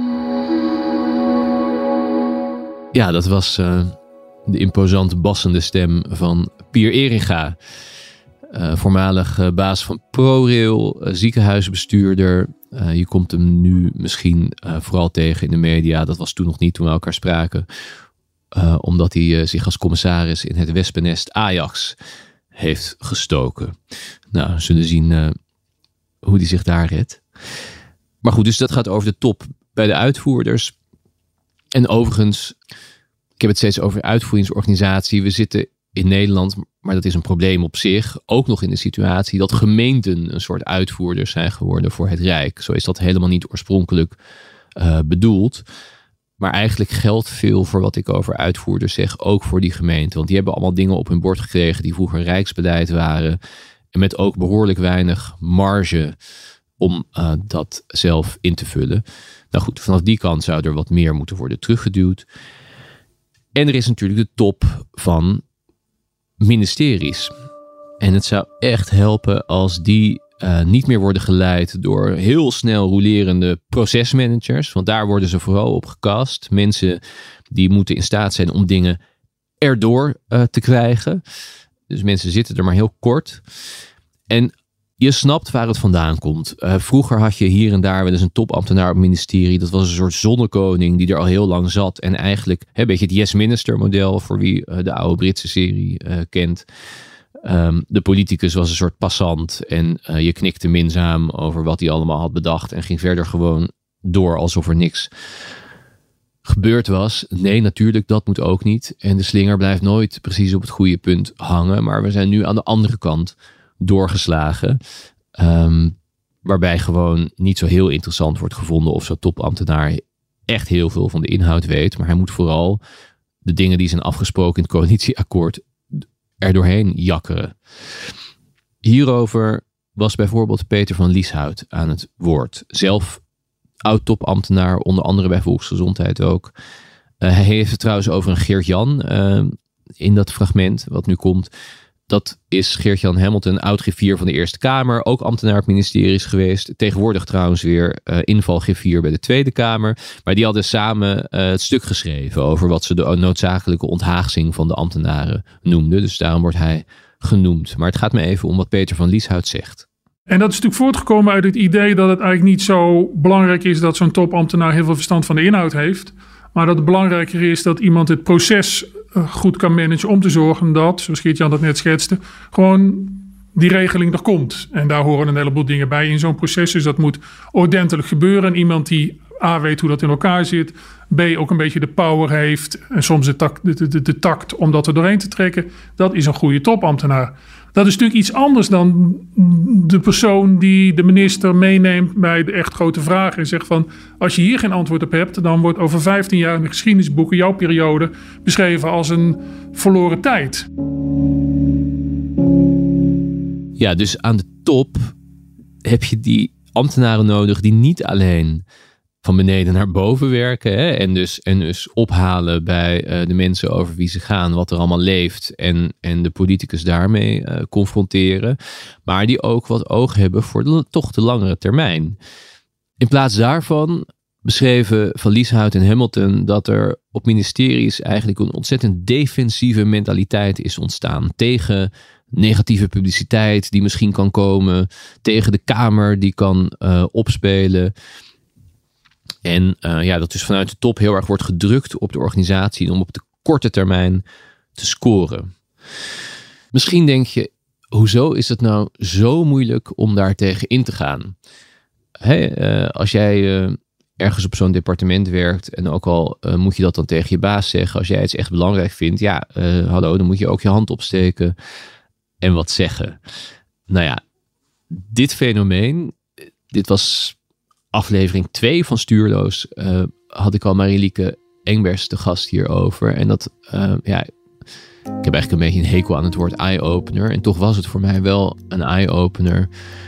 Ja, dat was de imposante bassende stem van Pier Eringa. Voormalig baas van ProRail, ziekenhuisbestuurder. Je komt hem nu misschien vooral tegen in de media. Dat was toen nog niet toen we elkaar spraken. Omdat hij zich als commissaris in het wespennest Ajax heeft gestoken. Nou, we zullen zien hoe hij zich daar redt. Maar goed, dus dat gaat over de top bij de uitvoerders. En overigens, ik heb het steeds over uitvoeringsorganisatie. We zitten in Nederland, maar dat is een probleem op zich, ook nog in de situatie dat gemeenten een soort uitvoerders zijn geworden voor het Rijk. Zo is dat helemaal niet oorspronkelijk bedoeld. Maar eigenlijk geldt veel voor wat ik over uitvoerders zeg, ook voor die gemeenten. Want die hebben allemaal dingen op hun bord gekregen die vroeger rijksbeleid waren. En met ook behoorlijk weinig marge om dat zelf in te vullen. Nou goed, vanaf die kant zou er wat meer moeten worden teruggeduwd. En er is natuurlijk de top van ministeries. En het zou echt helpen als die niet meer worden geleid door heel snel rolerende procesmanagers. Want daar worden ze vooral op gecast. Mensen die moeten in staat zijn om dingen erdoor te krijgen. Dus mensen zitten er maar heel kort. En je snapt waar het vandaan komt. Vroeger had je hier en daar wel eens een topambtenaar op het ministerie. Dat was een soort zonnekoning die er al heel lang zat. En eigenlijk een beetje het Yes Minister model voor wie de oude Britse serie kent. De politicus was een soort passant. En je knikte minzaam over wat hij allemaal had bedacht. En ging verder gewoon door alsof er niks gebeurd was. Nee, natuurlijk, dat moet ook niet. En de slinger blijft nooit precies op het goede punt hangen. Maar we zijn nu aan de andere kant doorgeslagen. Waarbij gewoon niet zo heel interessant wordt gevonden of zo'n topambtenaar echt heel veel van de inhoud weet. Maar hij moet vooral de dingen die zijn afgesproken in het coalitieakkoord er doorheen jakkeren. Hierover was bijvoorbeeld Peter van Lieshout aan het woord. Zelf oud-topambtenaar, onder andere bij Volksgezondheid ook. Hij heeft het trouwens over een Geert-Jan in dat fragment wat nu komt. Dat is Geert-Jan Hamilton, oud-griffier van de Eerste Kamer. Ook ambtenaar op ministeries geweest. Tegenwoordig trouwens weer invalgriffier bij de Tweede Kamer. Maar die hadden samen het stuk geschreven over wat ze de noodzakelijke onthaagsing van de ambtenaren noemden. Dus daarom wordt hij genoemd. Maar het gaat me even om wat Peter van Lieshout zegt. En dat is natuurlijk voortgekomen uit het idee dat het eigenlijk niet zo belangrijk is dat zo'n topambtenaar heel veel verstand van de inhoud heeft. Maar dat het belangrijker is dat iemand het proces goed kan managen om te zorgen dat, zoals Geert-Jan dat net schetste, gewoon die regeling er komt. En daar horen een heleboel dingen bij in zo'n proces. Dus dat moet ordentelijk gebeuren. En iemand die A, weet hoe dat in elkaar zit, B, ook een beetje de power heeft en soms de tact om dat er doorheen te trekken, dat is een goede topambtenaar. Dat is natuurlijk iets anders dan de persoon die de minister meeneemt bij de echt grote vragen en zegt van, als je hier geen antwoord op hebt, dan wordt over 15 jaar in de geschiedenisboeken jouw periode beschreven als een verloren tijd. Ja, dus aan de top heb je die ambtenaren nodig die niet alleen van beneden naar boven werken. Hè, en dus ophalen bij de mensen over wie ze gaan. Wat er allemaal leeft. En de politicus daarmee confronteren. Maar die ook wat oog hebben voor toch de langere termijn. In plaats daarvan beschreven Van Lieshout en Hamilton dat er op ministeries eigenlijk een ontzettend defensieve mentaliteit is ontstaan. Tegen negatieve publiciteit die misschien kan komen. Tegen de Kamer die kan opspelen. En dat dus vanuit de top heel erg wordt gedrukt op de organisatie om op de korte termijn te scoren. Misschien denk je, hoezo is het nou zo moeilijk om daar tegen in te gaan? Als jij ergens op zo'n departement werkt en ook al moet je dat dan tegen je baas zeggen. Als jij iets echt belangrijk vindt, dan moet je ook je hand opsteken en wat zeggen. Nou ja, dit fenomeen, dit was aflevering 2 van Stuurloos, had ik al Marielieke Engbers te gast hierover. En dat, ik heb eigenlijk een beetje een hekel aan het woord eye-opener. En toch was het voor mij wel een eye-opener.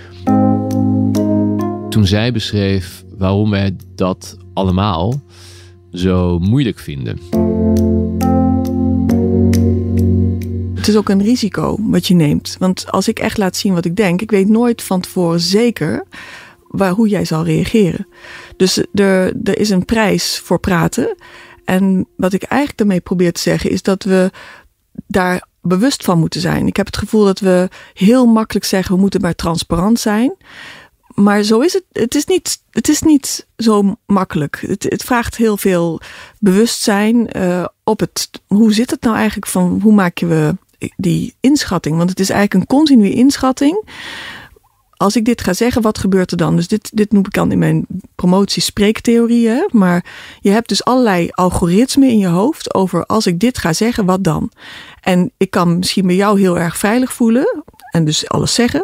Toen zij beschreef waarom wij dat allemaal zo moeilijk vinden. Het is ook een risico wat je neemt. Want als ik echt laat zien wat ik denk, ik weet nooit van tevoren zeker hoe jij zal reageren. Dus er is een prijs voor praten. En wat ik eigenlijk daarmee probeer te zeggen is dat we daar bewust van moeten zijn. Ik heb het gevoel dat we heel makkelijk zeggen, we moeten maar transparant zijn. Maar zo is het. Het is niet zo makkelijk. Het vraagt heel veel bewustzijn op het. Hoe zit het nou eigenlijk van hoe maak je die inschatting? Want het is eigenlijk een continue inschatting. Als ik dit ga zeggen, wat gebeurt er dan? Dus dit noem ik dan in mijn promotie spreektheorieën. Maar je hebt dus allerlei algoritmen in je hoofd over als ik dit ga zeggen, wat dan? En ik kan misschien bij jou heel erg veilig voelen en dus alles zeggen.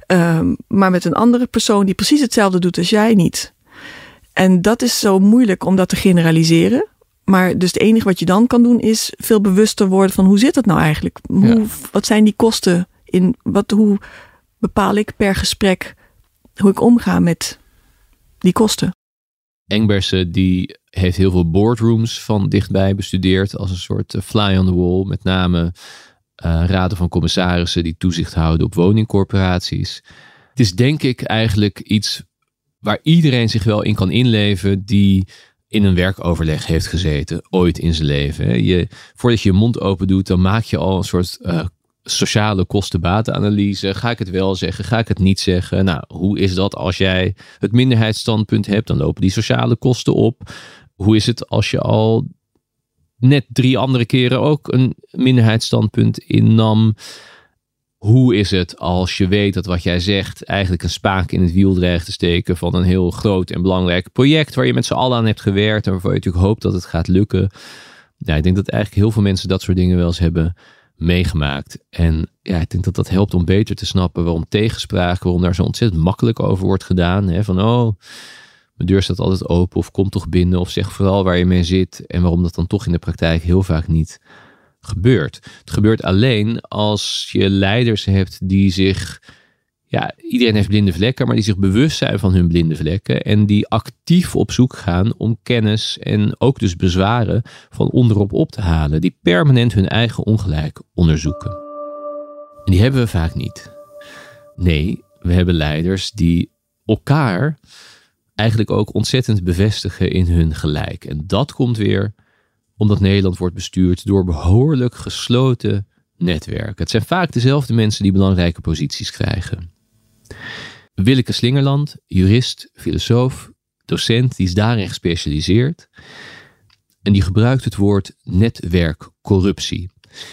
Maar met een andere persoon die precies hetzelfde doet als jij niet. En dat is zo moeilijk om dat te generaliseren. Maar dus het enige wat je dan kan doen is veel bewuster worden van hoe zit het nou eigenlijk? Wat zijn die kosten? Hoe bepaal ik per gesprek hoe ik omga met die kosten? Engbersen die heeft heel veel boardrooms van dichtbij bestudeerd als een soort fly on the wall. Met name raden van commissarissen die toezicht houden op woningcorporaties. Het is denk ik eigenlijk iets waar iedereen zich wel in kan inleven die in een werkoverleg heeft gezeten, ooit in zijn leven. Voordat je je mond open doet, dan maak je al een soort sociale kosten-batenanalyse. Ga ik het wel zeggen? Ga ik het niet zeggen? Nou, hoe is dat als jij het minderheidsstandpunt hebt? Dan lopen die sociale kosten op. Hoe is het als je al net 3 andere keren ook een minderheidsstandpunt innam? Hoe is het als je weet dat wat jij zegt eigenlijk een spaak in het wiel dreigt te steken van een heel groot en belangrijk project waar je met z'n allen aan hebt gewerkt en waarvan je natuurlijk hoopt dat het gaat lukken? Ja, ik denk dat eigenlijk heel veel mensen dat soort dingen wel eens hebben meegemaakt. En ja, ik denk dat dat helpt om beter te snappen waarom tegenspraak, waarom daar zo ontzettend makkelijk over wordt gedaan. Hè? Van mijn deur staat altijd open of kom toch binnen of zeg vooral waar je mee zit. En waarom dat dan toch in de praktijk heel vaak niet gebeurt. Het gebeurt alleen als je leiders hebt die zich Ja, iedereen heeft blinde vlekken, maar die zich bewust zijn van hun blinde vlekken en die actief op zoek gaan om kennis en ook dus bezwaren van onderop op te halen. Die permanent hun eigen ongelijk onderzoeken. En die hebben we vaak niet. Nee, we hebben leiders die elkaar eigenlijk ook ontzettend bevestigen in hun gelijk. En dat komt weer omdat Nederland wordt bestuurd door behoorlijk gesloten netwerken. Het zijn vaak dezelfde mensen die belangrijke posities krijgen. Willeke Slingerland, jurist, filosoof, docent, die is daarin gespecialiseerd. En die gebruikt het woord netwerkcorruptie.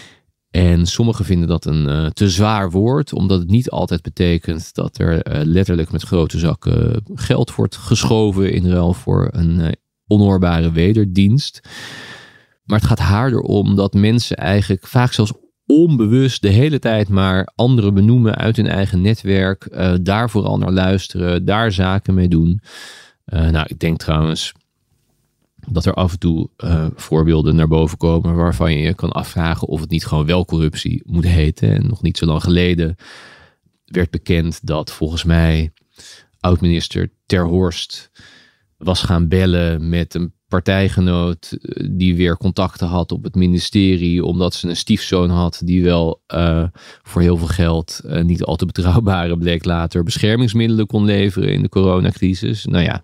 En sommigen vinden dat een te zwaar woord, omdat het niet altijd betekent dat er letterlijk met grote zakken geld wordt geschoven in ruil voor een onhoorbare wederdienst. Maar het gaat haar erom dat mensen eigenlijk vaak zelfs onbewust de hele tijd maar anderen benoemen uit hun eigen netwerk, daar vooral naar luisteren, daar zaken mee doen. Ik denk trouwens dat er af en toe voorbeelden naar boven komen waarvan je je kan afvragen of het niet gewoon wel corruptie moet heten. En nog niet zo lang geleden werd bekend dat volgens mij oud-minister Ter Horst was gaan bellen met een partijgenoot die weer contacten had op het ministerie, omdat ze een stiefzoon had die wel voor heel veel geld, niet al te betrouwbare bleek later, beschermingsmiddelen kon leveren in de coronacrisis. Nou ja,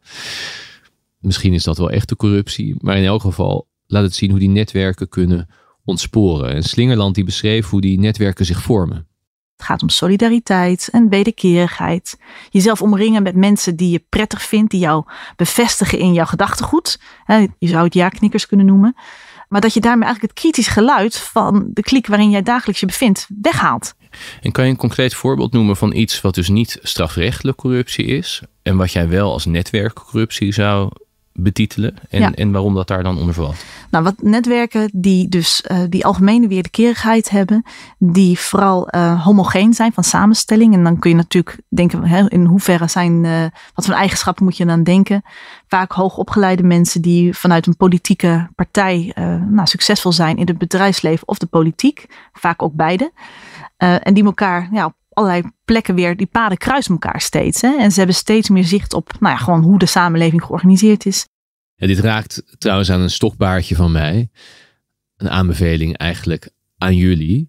misschien is dat wel echte corruptie, maar in elk geval laat het zien hoe die netwerken kunnen ontsporen. En Slingerland die beschreef hoe die netwerken zich vormen. Het gaat om solidariteit en wederkerigheid. Jezelf omringen met mensen die je prettig vindt, die jou bevestigen in jouw gedachtegoed. Je zou het ja-knikkers kunnen noemen. Maar dat je daarmee eigenlijk het kritisch geluid van de kliek waarin jij dagelijks je bevindt, weghaalt. En kan je een concreet voorbeeld noemen van iets wat dus niet strafrechtelijk corruptie is en wat jij wel als netwerkcorruptie zou betitelen en waarom dat daar dan onder valt? Nou, wat netwerken die dus die algemene wederkerigheid hebben, die vooral homogeen zijn van samenstelling. En dan kun je natuurlijk denken, in hoeverre zijn, wat voor eigenschappen moet je dan denken? Vaak hoogopgeleide mensen die vanuit een politieke partij succesvol zijn in het bedrijfsleven of de politiek. Vaak ook beide. En die elkaar op allerlei plekken weer, die paden kruisen elkaar steeds. Hè? En ze hebben steeds meer zicht op gewoon hoe de samenleving georganiseerd is. Ja, dit raakt trouwens aan een stokpaardje van mij. Een aanbeveling eigenlijk aan jullie,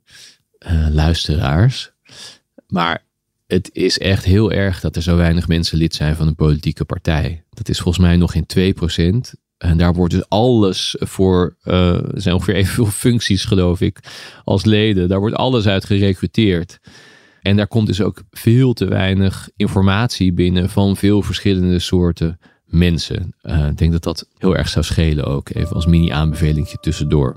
luisteraars. Maar het is echt heel erg dat er zo weinig mensen lid zijn van een politieke partij. Dat is volgens mij nog geen 2%. En daar wordt dus alles voor, er zijn ongeveer evenveel functies geloof ik, als leden. Daar wordt alles uit gerecruiteerd. En daar komt dus ook veel te weinig informatie binnen van veel verschillende soorten mensen. Ik denk dat dat heel erg zou schelen ook. Even als mini-aanbevelingje tussendoor.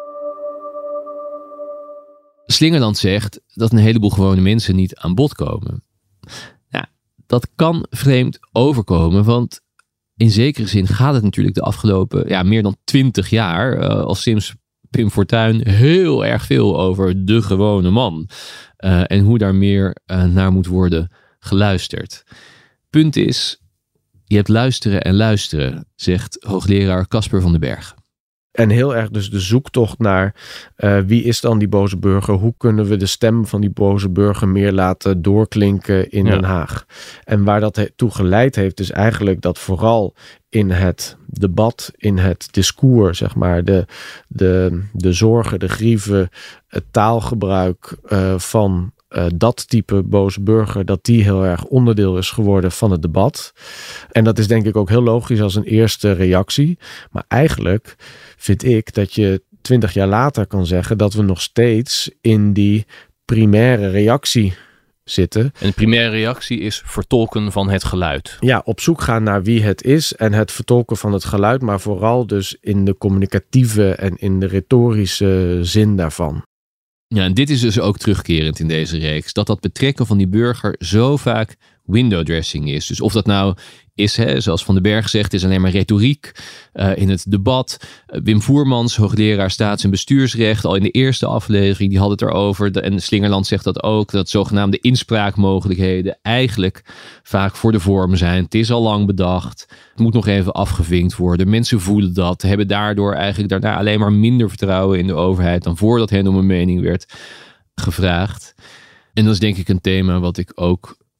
Slingerland zegt dat een heleboel gewone mensen niet aan bod komen. Nou, dat kan vreemd overkomen, want in zekere zin gaat het natuurlijk de afgelopen meer dan 20 jaar als sinds Pim Fortuyn heel erg veel over de gewone man. En hoe daar meer naar moet worden geluisterd. Punt is, je hebt luisteren en luisteren, zegt hoogleraar Casper van den Berg. En heel erg dus de zoektocht naar wie is dan die boze burger? Hoe kunnen we de stem van die boze burger meer laten doorklinken in Den Haag? En waar dat toe geleid heeft is eigenlijk dat vooral in het debat, in het discours, zeg maar, de zorgen, de grieven, het taalgebruik van dat type boze burger, dat die heel erg onderdeel is geworden van het debat. En dat is denk ik ook heel logisch als een eerste reactie. Maar eigenlijk vind ik dat je 20 jaar later kan zeggen dat we nog steeds in die primaire reactie zitten. En de primaire reactie is vertolken van het geluid. Ja, op zoek gaan naar wie het is en het vertolken van het geluid, maar vooral dus in de communicatieve en in de retorische zin daarvan. Ja, en dit is dus ook terugkerend in deze reeks. Dat betrekken van die burger zo vaak window dressing is. Dus of dat nou is, zoals Van den Berg zegt, is alleen maar retoriek in het debat. Wim Voermans, hoogleraar staats- en bestuursrecht, al in de eerste aflevering, die had het erover. En Slingerland zegt dat ook, dat zogenaamde inspraakmogelijkheden eigenlijk vaak voor de vorm zijn. Het is al lang bedacht. Het moet nog even afgevinkt worden. Mensen voelen dat, hebben daardoor eigenlijk daarna alleen maar minder vertrouwen in de overheid dan voordat hen om een mening werd gevraagd. En dat is denk ik een thema wat ik ook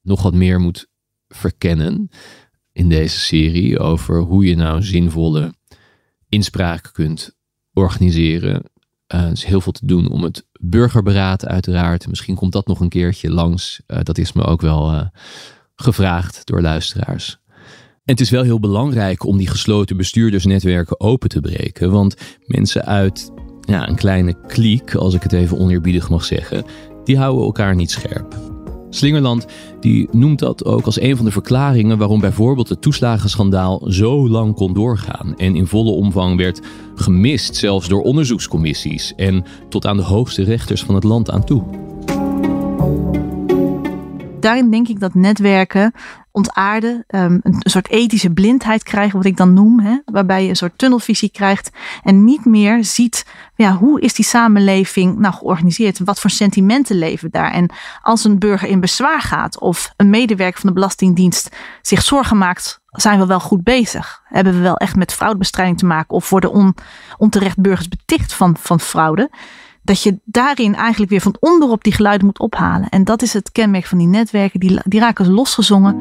nog wat meer moet verkennen in deze serie over hoe je nou zinvolle inspraak kunt organiseren. Er is heel veel te doen om het burgerberaad uiteraard. Misschien komt dat nog een keertje langs. Dat is me ook wel gevraagd door luisteraars. En het is wel heel belangrijk om die gesloten bestuurdersnetwerken open te breken. Want mensen uit een kleine kliek, als ik het even oneerbiedig mag zeggen, die houden elkaar niet scherp. Slingerland die noemt dat ook als een van de verklaringen waarom bijvoorbeeld het toeslagenschandaal zo lang kon doorgaan en in volle omvang werd gemist, zelfs door onderzoekscommissies en tot aan de hoogste rechters van het land aan toe. Daarin denk ik dat netwerken ontaarden, een soort ethische blindheid krijgen, wat ik dan noem, waarbij je een soort tunnelvisie krijgt en niet meer ziet, hoe is die samenleving nou georganiseerd? Wat voor sentimenten leven daar? En als een burger in bezwaar gaat of een medewerker van de Belastingdienst zich zorgen maakt, zijn we wel goed bezig? Hebben we wel echt met fraudebestrijding te maken of worden onterecht burgers beticht van fraude? Dat je daarin eigenlijk weer van onderop die geluiden moet ophalen. En dat is het kenmerk van die netwerken. Die raken losgezongen.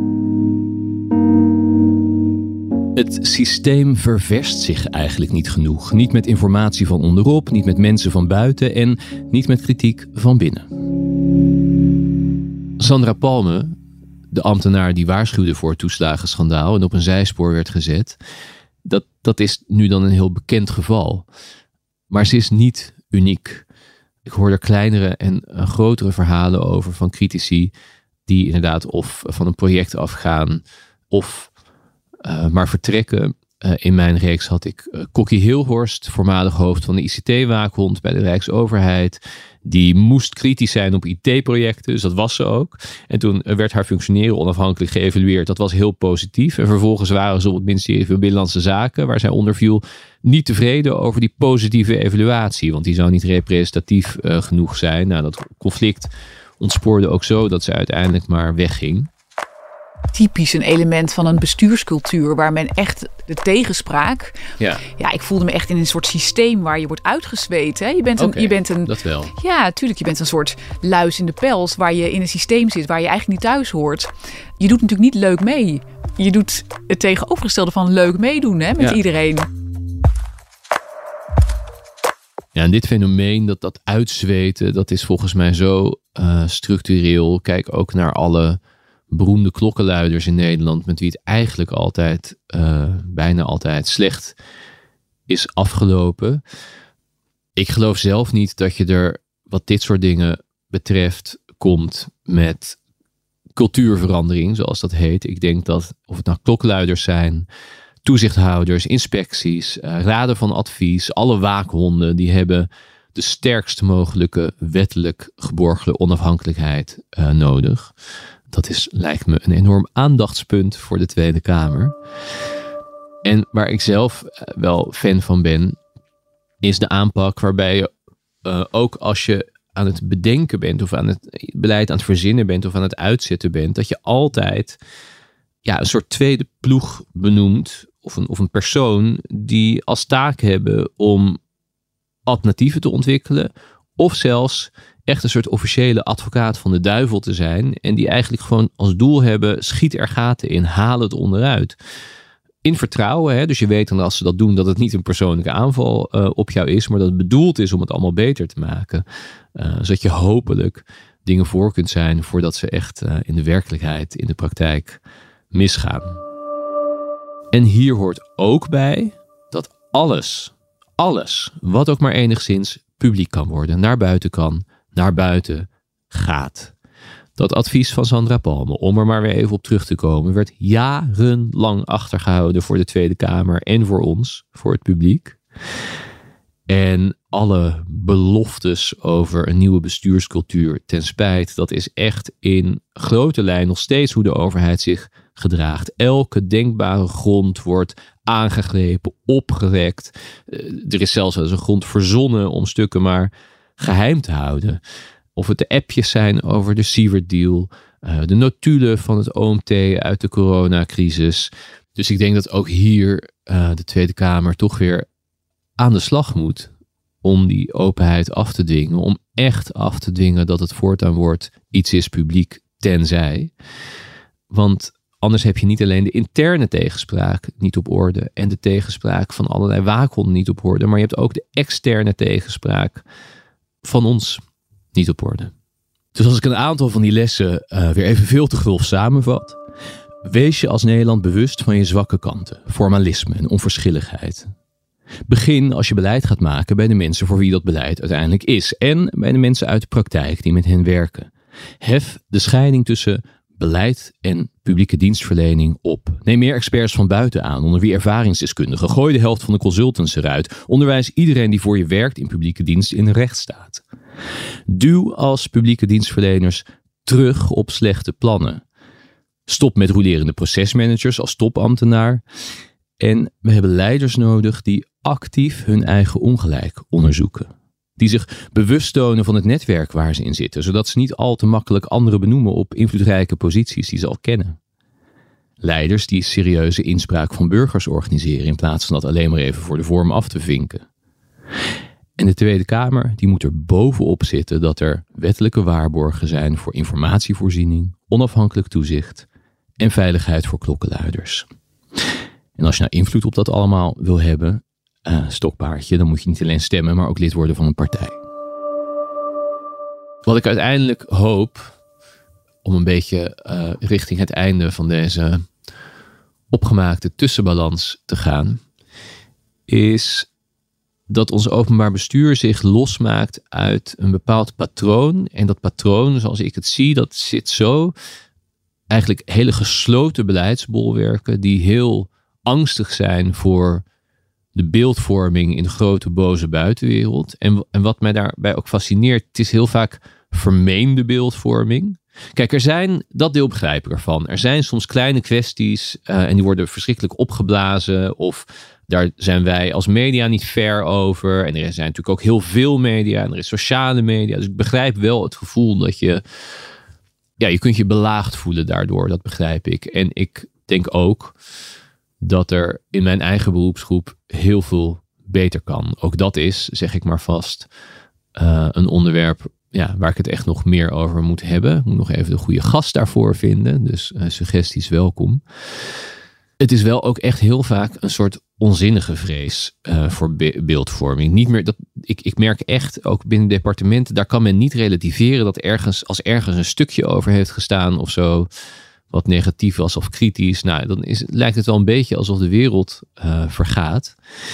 Het systeem ververst zich eigenlijk niet genoeg. Niet met informatie van onderop, niet met mensen van buiten en niet met kritiek van binnen. Sandra Palme, de ambtenaar die waarschuwde voor het toeslagenschandaal en op een zijspoor werd gezet, dat is nu dan een heel bekend geval. Maar ze is niet uniek. Ik hoor er kleinere en grotere verhalen over van critici die inderdaad of van een project afgaan of maar vertrekken. In mijn reeks had ik Kokkie Hilhorst, voormalig hoofd van de ICT-waakhond bij de Rijksoverheid. Die moest kritisch zijn op IT-projecten, dus dat was ze ook. En toen werd haar functioneren onafhankelijk geëvalueerd. Dat was heel positief. En vervolgens waren ze op het ministerie van Binnenlandse Zaken, waar zij onder viel, niet tevreden over die positieve evaluatie. Want die zou niet representatief genoeg zijn. Nou, dat conflict ontspoorde ook zo dat ze uiteindelijk maar wegging. Typisch een element van een bestuurscultuur waar men echt de tegenspraak. Ja, ik voelde me echt in een soort systeem waar je wordt uitgezweet. Hè? Je bent een. Dat wel. Ja, natuurlijk. Je bent een soort luis in de pels waar je in een systeem zit waar je eigenlijk niet thuis hoort. Je doet natuurlijk niet leuk mee. Je doet het tegenovergestelde van leuk meedoen met iedereen. Ja, en dit fenomeen, dat uitzweten, dat is volgens mij zo structureel. Kijk ook naar alle beroemde klokkenluiders in Nederland, met wie het eigenlijk altijd, bijna altijd slecht is afgelopen. Ik geloof zelf niet dat je er, wat dit soort dingen betreft, komt met cultuurverandering, zoals dat heet. Ik denk dat, of het nou klokkenluiders zijn, toezichthouders, inspecties, raden van advies, alle waakhonden, die hebben de sterkst mogelijke wettelijk geborgde onafhankelijkheid nodig. Dat lijkt me een enorm aandachtspunt voor de Tweede Kamer. En waar ik zelf wel fan van ben, is de aanpak waarbij je ook als je aan het bedenken bent of aan het beleid aan het verzinnen bent of aan het uitzetten bent, dat je altijd een soort tweede ploeg benoemt of een persoon die als taak hebben om alternatieven te ontwikkelen of zelfs echt een soort officiële advocaat van de duivel te zijn en die eigenlijk gewoon als doel hebben, schiet er gaten in, haal het onderuit. In vertrouwen, dus je weet dan als ze dat doen dat het niet een persoonlijke aanval op jou is, maar dat het bedoeld is om het allemaal beter te maken. Zodat je hopelijk dingen voor kunt zijn voordat ze echt in de werkelijkheid, in de praktijk misgaan. En hier hoort ook bij dat alles wat ook maar enigszins publiek kan worden, naar buiten kan, naar buiten gaat. Dat advies van Sandra Palme, om er maar weer even op terug te komen, werd jarenlang achtergehouden voor de Tweede Kamer en voor ons, voor het publiek. En alle beloftes over een nieuwe bestuurscultuur ten spijt, dat is echt in grote lijn nog steeds hoe de overheid zich gedraagt. Elke denkbare grond wordt aangegrepen, opgerekt. Er is zelfs wel eens een grond verzonnen om stukken maar geheim te houden. Of het de appjes zijn over de Siewert-deal, de notulen van het OMT uit de coronacrisis. Dus ik denk dat ook hier de Tweede Kamer toch weer aan de slag moet om die openheid af te dwingen. Om echt af te dwingen dat het voortaan wordt iets is publiek tenzij. Want anders heb je niet alleen de interne tegenspraak niet op orde en de tegenspraak van allerlei waakhonden niet op orde, maar je hebt ook de externe tegenspraak van ons niet op orde. Dus als ik een aantal van die lessen weer even veel te grof samenvat. Wees je als Nederland bewust van je zwakke kanten, formalisme en onverschilligheid. Begin als je beleid gaat maken bij de mensen voor wie dat beleid uiteindelijk is en bij de mensen uit de praktijk die met hen werken. Hef de scheiding tussen beleid en publieke dienstverlening op. Neem meer experts van buiten aan, onder wie ervaringsdeskundigen. Gooi de helft van de consultants eruit. Onderwijs iedereen die voor je werkt in publieke dienst in de rechtsstaat. Duw als publieke dienstverleners terug op slechte plannen. Stop met rolerende procesmanagers als topambtenaar. En we hebben leiders nodig die actief hun eigen ongelijk onderzoeken. Die zich bewust tonen van het netwerk waar ze in zitten, zodat ze niet al te makkelijk anderen benoemen op invloedrijke posities die ze al kennen. Leiders die serieuze inspraak van burgers organiseren in plaats van dat alleen maar even voor de vorm af te vinken. En de Tweede Kamer die moet er bovenop zitten dat er wettelijke waarborgen zijn voor informatievoorziening, onafhankelijk toezicht en veiligheid voor klokkenluiders. En als je nou invloed op dat allemaal wil hebben, stokpaardje, dan moet je niet alleen stemmen, maar ook lid worden van een partij. Wat ik uiteindelijk hoop, om een beetje richting het einde van deze opgemaakte tussenbalans te gaan, is dat ons openbaar bestuur zich losmaakt uit een bepaald patroon. En dat patroon, zoals ik het zie, dat zit zo eigenlijk hele gesloten beleidsbolwerken die heel angstig zijn voor de beeldvorming in de grote boze buitenwereld. En wat mij daarbij ook fascineert, het is heel vaak vermeende beeldvorming. Kijk, dat deel begrijp ik ervan. Er zijn soms kleine kwesties en die worden verschrikkelijk opgeblazen of daar zijn wij als media niet fair over. En er zijn natuurlijk ook heel veel media en er is sociale media. Dus ik begrijp wel het gevoel dat je kunt je belaagd voelen daardoor. Dat begrijp ik. En ik denk ook dat er in mijn eigen beroepsgroep heel veel beter kan. Ook dat is, zeg ik maar vast, een onderwerp waar ik het echt nog meer over moet hebben. Ik moet nog even de goede gast daarvoor vinden. Dus suggesties welkom. Het is wel ook echt heel vaak een soort onzinnige vrees voor beeldvorming. Niet meer ik merk echt, ook binnen departementen, daar kan men niet relativeren dat als ergens een stukje over heeft gestaan of zo, wat negatief was of kritisch, dan lijkt het wel een beetje alsof de wereld vergaat.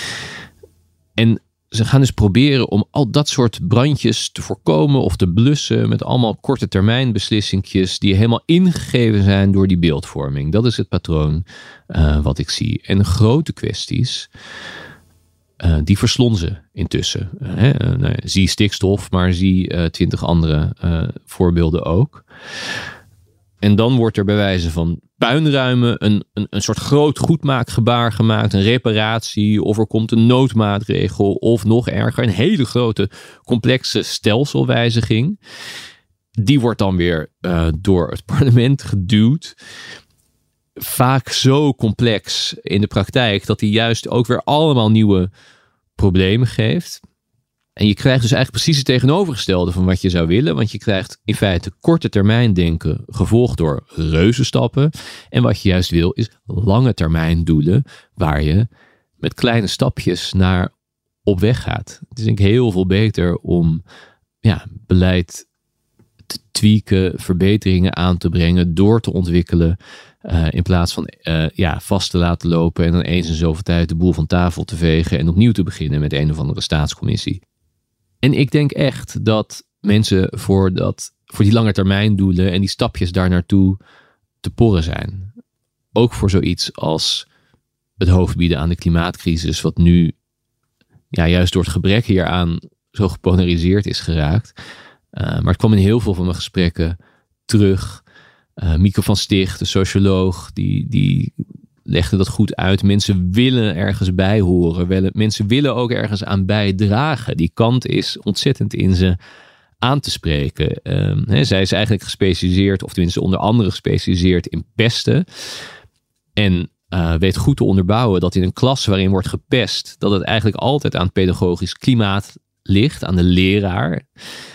En ze gaan dus proberen om al dat soort brandjes te voorkomen of te blussen met allemaal korte termijn beslissingjes die helemaal ingegeven zijn door die beeldvorming. Dat is het patroon wat ik zie. En grote kwesties, die verslonzen intussen. Zie stikstof, maar zie 20 andere voorbeelden ook. En dan wordt er bij wijze van puinruimen een soort groot goedmaakgebaar gemaakt. Een reparatie of er komt een noodmaatregel. Of nog erger, een hele grote complexe stelselwijziging. Die wordt dan weer door het parlement geduwd. Vaak zo complex in de praktijk dat die juist ook weer allemaal nieuwe problemen geeft. En je krijgt dus eigenlijk precies het tegenovergestelde van wat je zou willen. Want je krijgt in feite korte termijn denken gevolgd door reuzenstappen. En wat je juist wil is lange termijn doelen waar je met kleine stapjes naar op weg gaat. Het is denk ik heel veel beter om beleid te tweaken, verbeteringen aan te brengen, door te ontwikkelen. In plaats van vast te laten lopen en dan eens in zoveel tijd de boel van tafel te vegen en opnieuw te beginnen met een of andere staatscommissie. En ik denk echt dat mensen voor die lange termijn doelen en die stapjes daar naartoe te porren zijn. Ook voor zoiets als het hoofd bieden aan de klimaatcrisis, wat nu juist door het gebrek hieraan zo gepolariseerd is geraakt. Maar het kwam in heel veel van mijn gesprekken terug. Mieke van Sticht, de socioloog, die legde dat goed uit. Mensen willen ergens bij horen. Mensen willen ook ergens aan bijdragen. Die kant is ontzettend in ze aan te spreken. Zij is eigenlijk gespecialiseerd, of tenminste onder andere gespecialiseerd in pesten. En weet goed te onderbouwen dat in een klas waarin wordt gepest, dat het eigenlijk altijd aan het pedagogisch klimaat ligt, aan de leraar.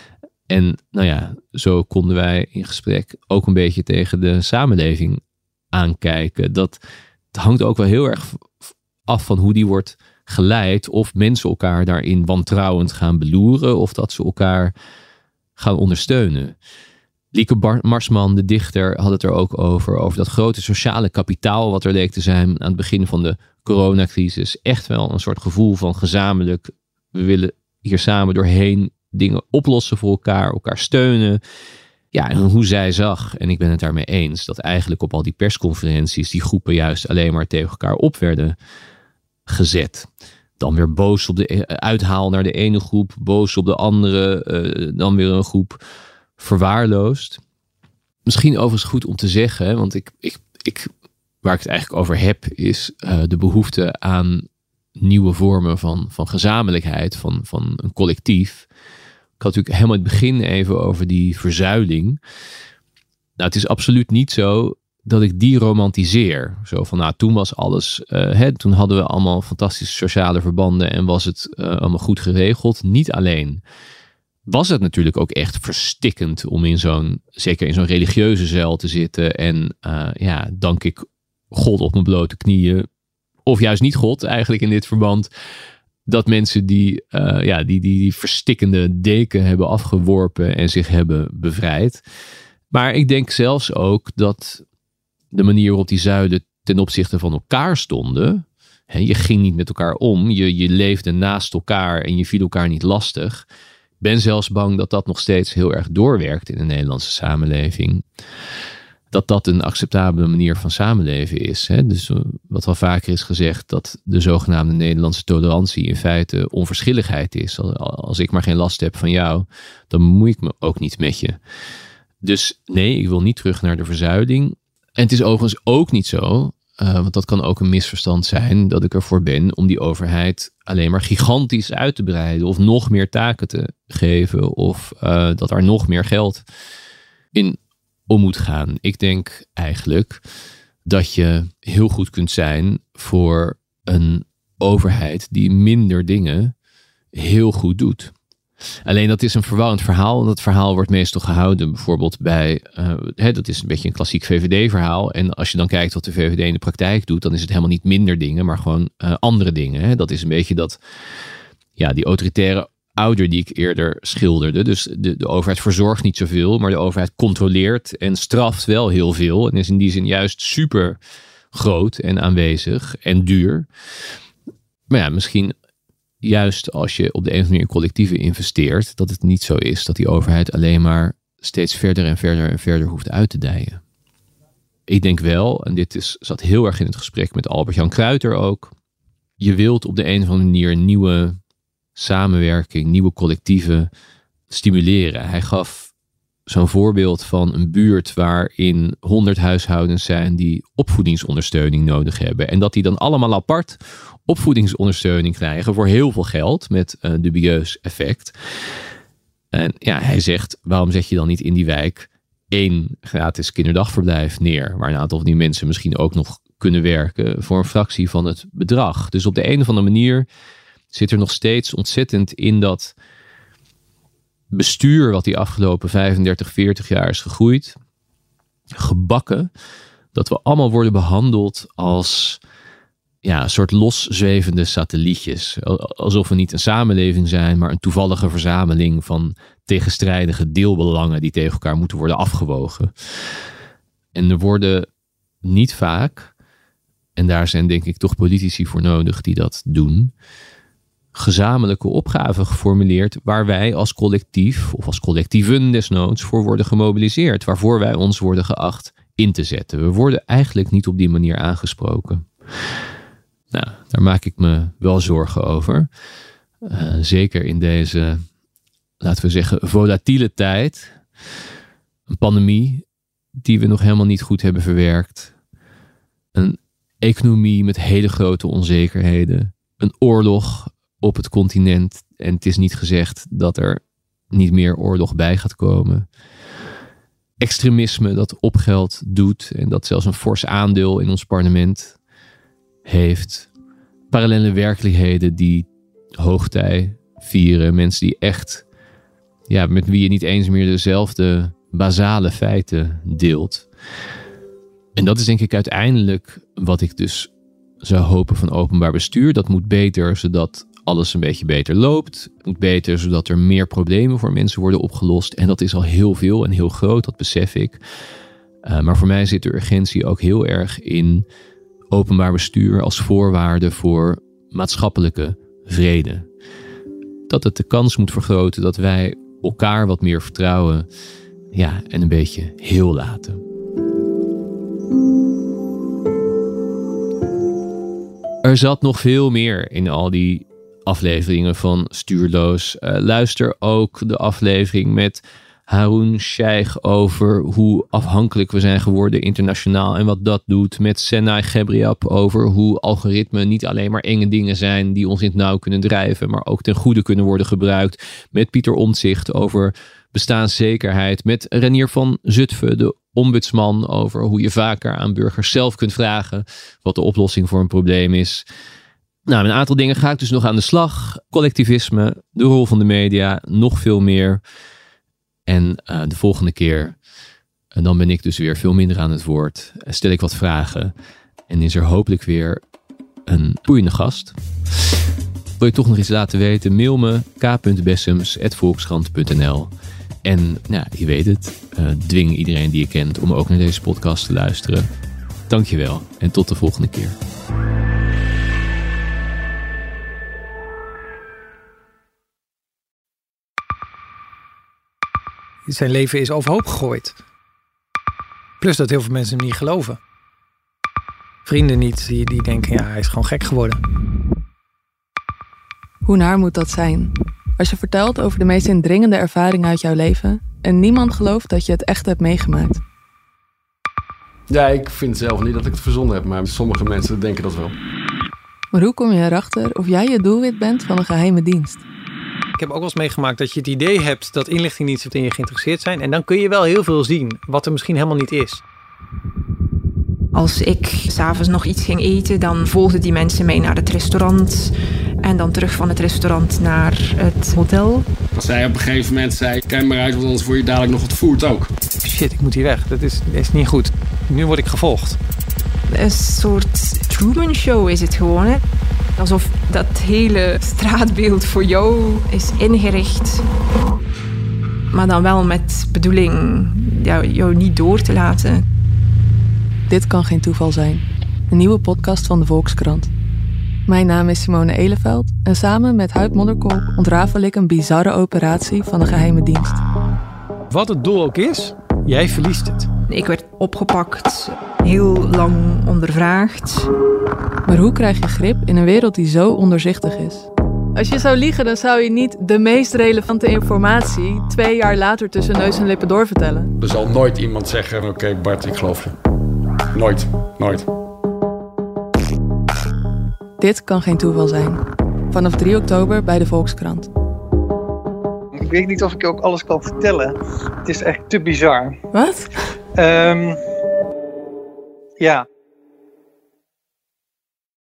En nou ja, zo konden wij in gesprek ook een beetje tegen de samenleving aankijken. Het hangt ook wel heel erg af van hoe die wordt geleid. Of mensen elkaar daarin wantrouwend gaan beloeren. Of dat ze elkaar gaan ondersteunen. Lieke Marsman, de dichter, had het er ook over dat grote sociale kapitaal wat er leek te zijn aan het begin van de coronacrisis. Echt wel een soort gevoel van gezamenlijk, we willen hier samen doorheen dingen oplossen voor elkaar steunen. Ja, en hoe zij zag, en ik ben het daarmee eens, dat eigenlijk op al die persconferenties die groepen juist alleen maar tegen elkaar op werden gezet. Dan weer boos op de uithaal naar de ene groep, boos op de andere, dan weer een groep verwaarloosd. Misschien overigens goed om te zeggen, want waar ik het eigenlijk over heb, is de behoefte aan nieuwe vormen van gezamenlijkheid, van een collectief. Ik had natuurlijk helemaal in het begin even over die verzuiling. Nou, het is absoluut niet zo dat ik die romantiseer. Zo van, toen was alles, toen hadden we allemaal fantastische sociale verbanden en was het allemaal goed geregeld. Niet alleen was het natuurlijk ook echt verstikkend om zeker in zo'n religieuze zeil te zitten en dank ik God op mijn blote knieën, of juist niet God eigenlijk in dit verband, dat mensen die verstikkende deken hebben afgeworpen en zich hebben bevrijd. Maar ik denk zelfs ook dat de manier waarop die zuilen ten opzichte van elkaar stonden, je ging niet met elkaar om, je leefde naast elkaar en je viel elkaar niet lastig. Ik ben zelfs bang dat dat nog steeds heel erg doorwerkt in de Nederlandse samenleving. Dat een acceptabele manier van samenleven is. Dus wat wel vaker is gezegd, dat de zogenaamde Nederlandse tolerantie in feite onverschilligheid is. Als ik maar geen last heb van jou, dan bemoei ik me ook niet met je. Dus nee, ik wil niet terug naar de verzuiling. En het is overigens ook niet zo, want dat kan ook een misverstand zijn, dat ik ervoor ben om die overheid alleen maar gigantisch uit te breiden of nog meer taken te geven of dat er nog meer geld in om moet gaan. Ik denk eigenlijk dat je heel goed kunt zijn voor een overheid die minder dingen heel goed doet. Alleen dat is een verwarrend verhaal. En dat verhaal wordt meestal gehouden bijvoorbeeld bij, dat is een beetje een klassiek VVD-verhaal. En als je dan kijkt wat de VVD in de praktijk doet, dan is het helemaal niet minder dingen, maar gewoon andere dingen. Dat is een beetje die autoritaire ouder die ik eerder schilderde. Dus de overheid verzorgt niet zoveel, maar de overheid controleert en straft wel heel veel. En is in die zin juist super groot en aanwezig en duur. Maar ja, misschien juist als je op de een of andere manier in collectieven investeert, dat het niet zo is dat die overheid alleen maar steeds verder en verder en verder hoeft uit te dijen. Ik denk wel, en zat heel erg in het gesprek met Albert-Jan Kruiter ook, je wilt op de een of andere manier nieuwe samenwerking, nieuwe collectieven stimuleren. Hij gaf zo'n voorbeeld van een buurt waarin 100 huishoudens zijn die opvoedingsondersteuning nodig hebben. En dat die dan allemaal apart opvoedingsondersteuning krijgen voor heel veel geld met een dubieus effect. En ja, hij zegt, waarom zet je dan niet in die wijk 1 gratis kinderdagverblijf neer, waar een aantal van die mensen misschien ook nog kunnen werken voor een fractie van het bedrag. Dus op de een of andere manier zit er nog steeds ontzettend in dat bestuur wat die afgelopen 35, 40 jaar is gegroeid, gebakken, dat we allemaal worden behandeld als een soort loszwevende satellietjes. Alsof we niet een samenleving zijn, maar een toevallige verzameling van tegenstrijdige deelbelangen die tegen elkaar moeten worden afgewogen. En er worden niet vaak, en daar zijn denk ik toch politici voor nodig die dat doen, gezamenlijke opgaven geformuleerd waar wij als collectief of als collectieven desnoods voor worden gemobiliseerd, waarvoor wij ons worden geacht in te zetten. We worden eigenlijk niet op die manier aangesproken. Nou, daar maak ik me wel zorgen over. Zeker in deze, laten we zeggen, volatiele tijd. Een pandemie die we nog helemaal niet goed hebben verwerkt. Een economie met hele grote onzekerheden. Een oorlog op het continent. En het is niet gezegd dat er niet meer oorlog bij gaat komen. Extremisme dat opgeld doet en dat zelfs een fors aandeel in ons parlement heeft. Parallele werkelijkheden die hoogtij vieren. Mensen die echt met wie je niet eens meer dezelfde basale feiten deelt. En dat is denk ik uiteindelijk wat ik dus zou hopen van openbaar bestuur. Dat moet beter, zodat alles een beetje beter loopt. Het moet beter, zodat er meer problemen voor mensen worden opgelost. En dat is al heel veel en heel groot, dat besef ik. Maar voor mij zit de urgentie ook heel erg in openbaar bestuur als voorwaarde voor maatschappelijke vrede. Dat het de kans moet vergroten dat wij elkaar wat meer vertrouwen, en een beetje heel laten. Er zat nog veel meer in al die afleveringen van Stuurloos. Luister ook de aflevering met Haroon Sheikh over hoe afhankelijk we zijn geworden internationaal en wat dat doet. Met Senay Gebriab over hoe algoritmen niet alleen maar enge dingen zijn die ons in het nauw kunnen drijven, maar ook ten goede kunnen worden gebruikt. Met Pieter Omtzigt over bestaanszekerheid. Met Renier van Zutphen, de ombudsman, over hoe je vaker aan burgers zelf kunt vragen wat de oplossing voor een probleem is. Nou, met een aantal dingen ga ik dus nog aan de slag. Collectivisme, de rol van de media, nog veel meer. En de volgende keer, en dan ben ik dus weer veel minder aan het woord. Stel ik wat vragen. En is er hopelijk weer een boeiende gast. Wil je toch nog iets laten weten? Mail me k.bessems@volkskrant.nl. En je weet het. Dwing iedereen die je kent om ook naar deze podcast te luisteren. Dankjewel en tot de volgende keer. Zijn leven is overhoop gegooid. Plus dat heel veel mensen hem niet geloven. Vrienden niet, die denken, hij is gewoon gek geworden. Hoe naar moet dat zijn? Als je vertelt over de meest indringende ervaringen uit jouw leven en niemand gelooft dat je het echt hebt meegemaakt. Ja, ik vind zelf niet dat ik het verzonnen heb, maar sommige mensen denken dat wel. Maar hoe kom je erachter of jij het doelwit bent van een geheime dienst? Ik heb ook wel eens meegemaakt dat je het idee hebt dat inlichtingendiensten in je geïnteresseerd zijn. En dan kun je wel heel veel zien, wat er misschien helemaal niet is. Als ik 's avonds nog iets ging eten, dan volgden die mensen mee naar het restaurant. En dan terug van het restaurant naar het hotel. Als zij op een gegeven moment zei, kijk maar uit, want anders word je dadelijk nog ontvoerd ook. Shit, ik moet hier weg. Dat is niet goed. Nu word ik gevolgd. Een soort Truman Show is het gewoon, hè. Alsof dat hele straatbeeld voor jou is ingericht. Maar dan wel met bedoeling jou niet door te laten. Dit kan geen toeval zijn. Een nieuwe podcast van de Volkskrant. Mijn naam is Simone Eleveld en samen met Huib Modderkolk ontrafel ik een bizarre operatie van de geheime dienst. Wat het doel ook is, jij verliest het. Ik werd opgepakt, heel lang ondervraagd. Maar hoe krijg je grip in een wereld die zo onderzichtig is? Als je zou liegen, dan zou je niet de meest relevante informatie 2 jaar later tussen neus en lippen doorvertellen. Er zal nooit iemand zeggen, oké, Bart, ik geloof je. Nooit. Dit kan geen toeval zijn. Vanaf 3 oktober bij de Volkskrant. Ik weet niet of ik ook alles kan vertellen. Het is echt te bizar. Wat? Ja.